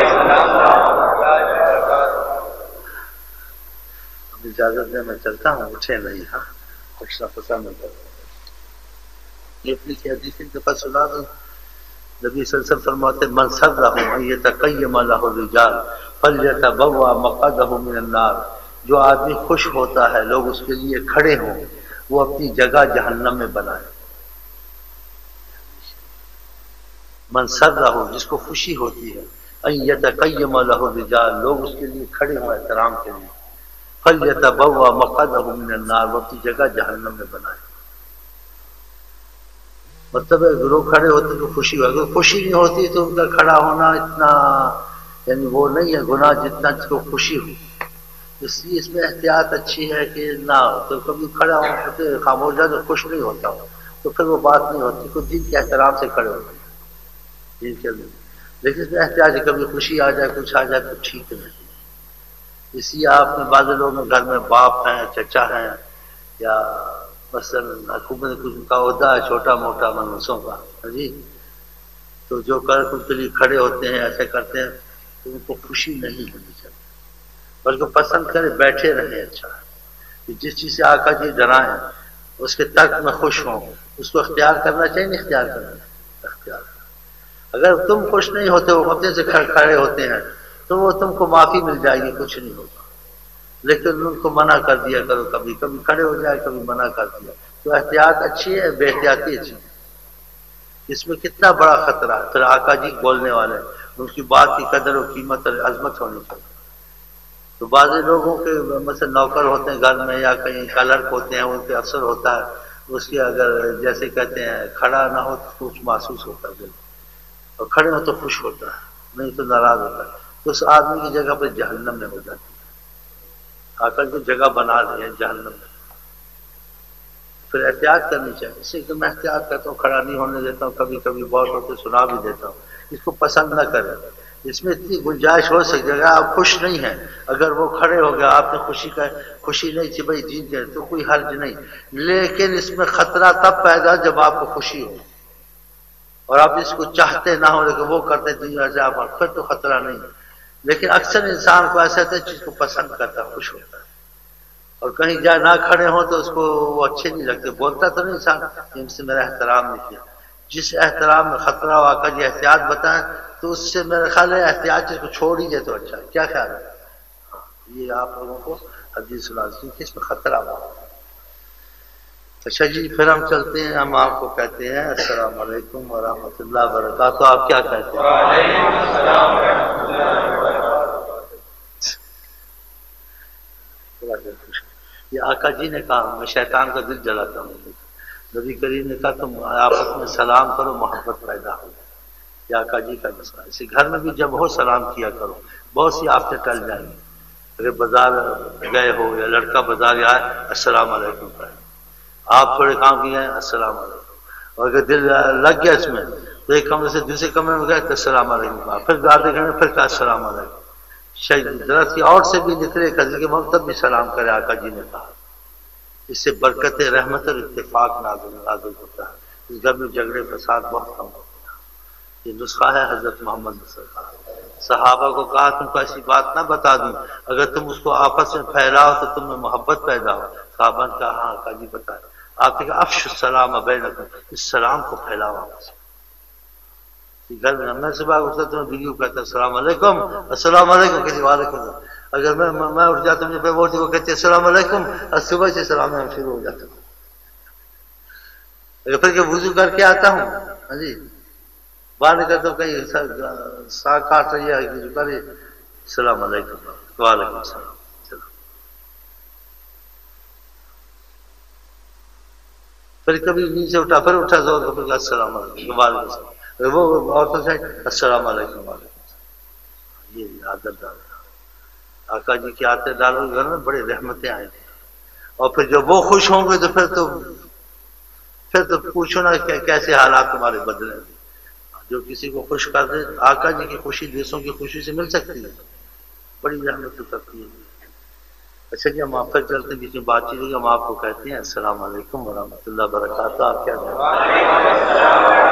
اجازت دیں میں چلتا ہوں، اٹھے نہیں. ہاں کچھ نہ پسند نہیں کرتا. یہ اپنی حدیث ایک دفعہ سنا دوں. نبی صلی اللہ علیہ وسلم فرماتے من سرہ ان یتقیم لہ الرجال فلیتبوأ مقعدہ من النار. جو آدمی خوش ہوتا ہے لوگ اس کے لیے کھڑے ہوں وہ اپنی جگہ جہنم میں بنائے. من سرہ جس کو خوشی ہوتی ہے ان یتقیم لہ الرجال لوگ اس کے لیے کھڑے ہوں احترام کے لیے، فلیتبوأ مقعدہ من النار وہ اپنی جگہ جہنم میں بنائے. مطلب ہے لوگ کھڑے ہوتے تو خوشی ہو، اگر خوشی نہیں ہوتی تو ان کا کھڑا ہونا اتنا یعنی وہ نہیں ہے گناہ جتنا جس کو خوشی ہو. اس لیے اس میں احتیاط اچھی ہے کہ نہ تو کبھی کھڑا ہوتے خاموش جائے تو خوش نہیں ہوتا ہو تو پھر وہ بات نہیں ہوتی. کچھ دن کے احترام سے کھڑے ہوتے ہیں دین کے لیے، لیکن اس میں احتیاط ہے کبھی خوشی آ جائے کچھ آ جائے تو ٹھیک نہیں. اس لیے آپ میں بعض لوگوں میں گھر میں باپ ہیں چچا ہیں یا مثلا حکومت کچھ کا عہدہ ہے چھوٹا موٹا منوسوں کا جی، تو جو کر ان کے لیے کھڑے ہوتے ہیں ایسے کرتے ہیں تو ان کو خوشی نہیں ہونی چاہیے بلکہ پسند کرے بیٹھے رہے. اچھا جس چیز سے آقا جی ڈرائیں اس کے ترک میں خوش ہوں اس کو اختیار کرنا چاہیے. نہیں اختیار کرنا اختیار. اگر تم خوش نہیں ہوتے وہ اپنے سے کھڑے ہوتے ہیں تو وہ تم کو معافی مل جائے گی، کچھ نہیں ہوگا، لیکن ان کو منع کر دیا کرو، کبھی کبھی کھڑے ہو جائے، کبھی منع کر دیا، تو احتیاط اچھی ہے، بے احتیاطی اچھی ہے، اس میں کتنا بڑا خطرہ ہے۔ پھر آقا جی بولنے والے ہیں، ان کی بات کی قدر و قیمت اور عظمت ہونی چاہیے۔ تو بعض لوگوں کے مثلا نوکر ہوتے ہیں گھر میں یا کہیں کلرک ہوتے ہیں، ان کے افسر ہوتا ہے، اس کے اگر جیسے کہتے ہیں کھڑا نہ ہو تو کچھ محسوس ہوتا ہے دل، اور کھڑے ہو تو خوش ہوتا ہے، نہیں تو ناراض ہوتا ہے، تو اس آدمی کی جگہ پہ جہنم میں ہو جاتی ہے، آقا کی جگہ بنا دی ہے جہنم میں۔ پھر احتیاط کرنی چاہیے، اس سے کہ میں احتیاط کرتا ہوں، کھڑا نہیں ہونے دیتا ہوں، کبھی کبھی بہت ہوتے سنا بھی دیتا ہوں، اس کو پسند نہ کریں، اس میں اتنی گنجائش ہو سکے اگر آپ خوش نہیں ہیں، اگر وہ کھڑے ہو گیا، آپ نے خوشی نہیں تھی بھائی جیت گئے تو کوئی حرج نہیں، لیکن اس میں خطرہ تب پیدا جب آپ کو خوشی ہو اور آپ اس کو چاہتے نہ ہو، لیکن وہ کرتے دنیا سے آپ، پھر تو خطرہ نہیں ہے، لیکن اکثر انسان کو ایسا ہوتا ہے چیز کو پسند کرتا ہے، خوش ہوتا ہے، اور کہیں جائے نہ کھڑے ہوں تو اس کو وہ اچھے نہیں لگتے، بولتا تو نہیں انسان ان سے میرا احترام نہیں کیا، جس احترام میں خطرہ ہو آقا جی احتیاط بتائیں تو اس سے میرا خیال ہے احتیاط اس کو چھوڑ ہی دے تو اچھا ہے، کیا خیال ہے؟ یہ آپ لوگوں کو حدیث سنا دی کہ اس میں خطرہ ہوا۔ اچھا جی، پھر ہم چلتے ہیں، ہم آپ کو کہتے ہیں السلام علیکم ورحمۃ اللہ وبرکاتہ، آپ کیا کہتے ہیں؟ وعلیکم السلام ورحمۃ اللہ وبرکاتہ۔ یہ آقا جی نے کہا، میں شیطان کا دل جلاتا ہوں، نبی کریم نے کہا تم آپس میں سلام کرو، محبت پیدا ہو، یہ آقا جی کا مسئلہ ہے، اسی گھر میں بھی جب ہو سلام کیا کرو، بہت سی آفتیں ٹل جائیں گی، اگر بازار گئے ہو یا لڑکا بازار آئے السلام علیکم کہیں، آپ تھوڑے کام کیے ہیں السلام علیکم، اور اگر دل لگ گیا اس میں تو ایک کمرے سے دوسرے کمرے میں گئے تو السلام علیکم کہا، پھر آدھے گھنٹے میں پھر کہا السلام علیکم، درخت کی اور سے بھی نکلے کسی کے وقت تب بھی سلام کرے، آقا جی نے کہا، اس سے برکت رحمت اور اتفاق نازل ہوتا ہے، اس گھر میں جھگڑے فساد بہت کم ہوتے ہیں، یہ نسخہ ہے حضرت محمد صلی اللہ علیہ وسلم، صحابہ کو کہا تم کو ایسی بات نہ بتا دوں اگر تم اس کو آپس میں پھیلاؤ تو تم میں محبت پیدا ہو، صحابہ نے کہا ہاں آقا جی بتائیں، آپ نے کہا افش السلام بینکم، اس سلام کو پھیلاؤ آپس میں، گھر میں صبح اٹھتا تو میں بیوی کو کہتا السلام علیکم، السلام علیکم، کہتی وعلیکم السلام، اگر میں اٹھ جاتا ہوں وہ کہتے السلام علیکم، اور صبح سے سلام شروع ہو جاتا ہوں، اگر پھر کہ وضو کر کے آتا ہوں، ہاں جی باہر نکلتا ہوں کہیں ساگ کاٹ رہی ہے السلام علیکم، وعلیکم السلام، پھر کبھی نیند سے اٹھا، پھر اٹھا زور پھر السلام علیکم، وعلیکم السلام، وہ عورتوں سے السلام علیکم، وعلیکم السلام، یہ عادت ڈالو، آقا جی کی عادت ڈالو، گھر میں بڑی رحمتیں آئیں گی، اور پھر جب وہ خوش ہوں گے تو پھر تو پوچھو نا کہ کیسے حالات تمہارے بدلیں گے، جو کسی کو خوش کر دے، آقا جی کی خوشی دوسروں کی خوشی سے مل سکتی ہے، بڑی رحمت کرتی ہے۔ اچھا جی، ہم آپ پر چلتے ہیں، بیچ میں بات چیت ہوگی، ہم آپ کو کہتے ہیں السلام علیکم ورحمۃ اللہ وبرکاتہ، آپ کیا کہتے ہیں؟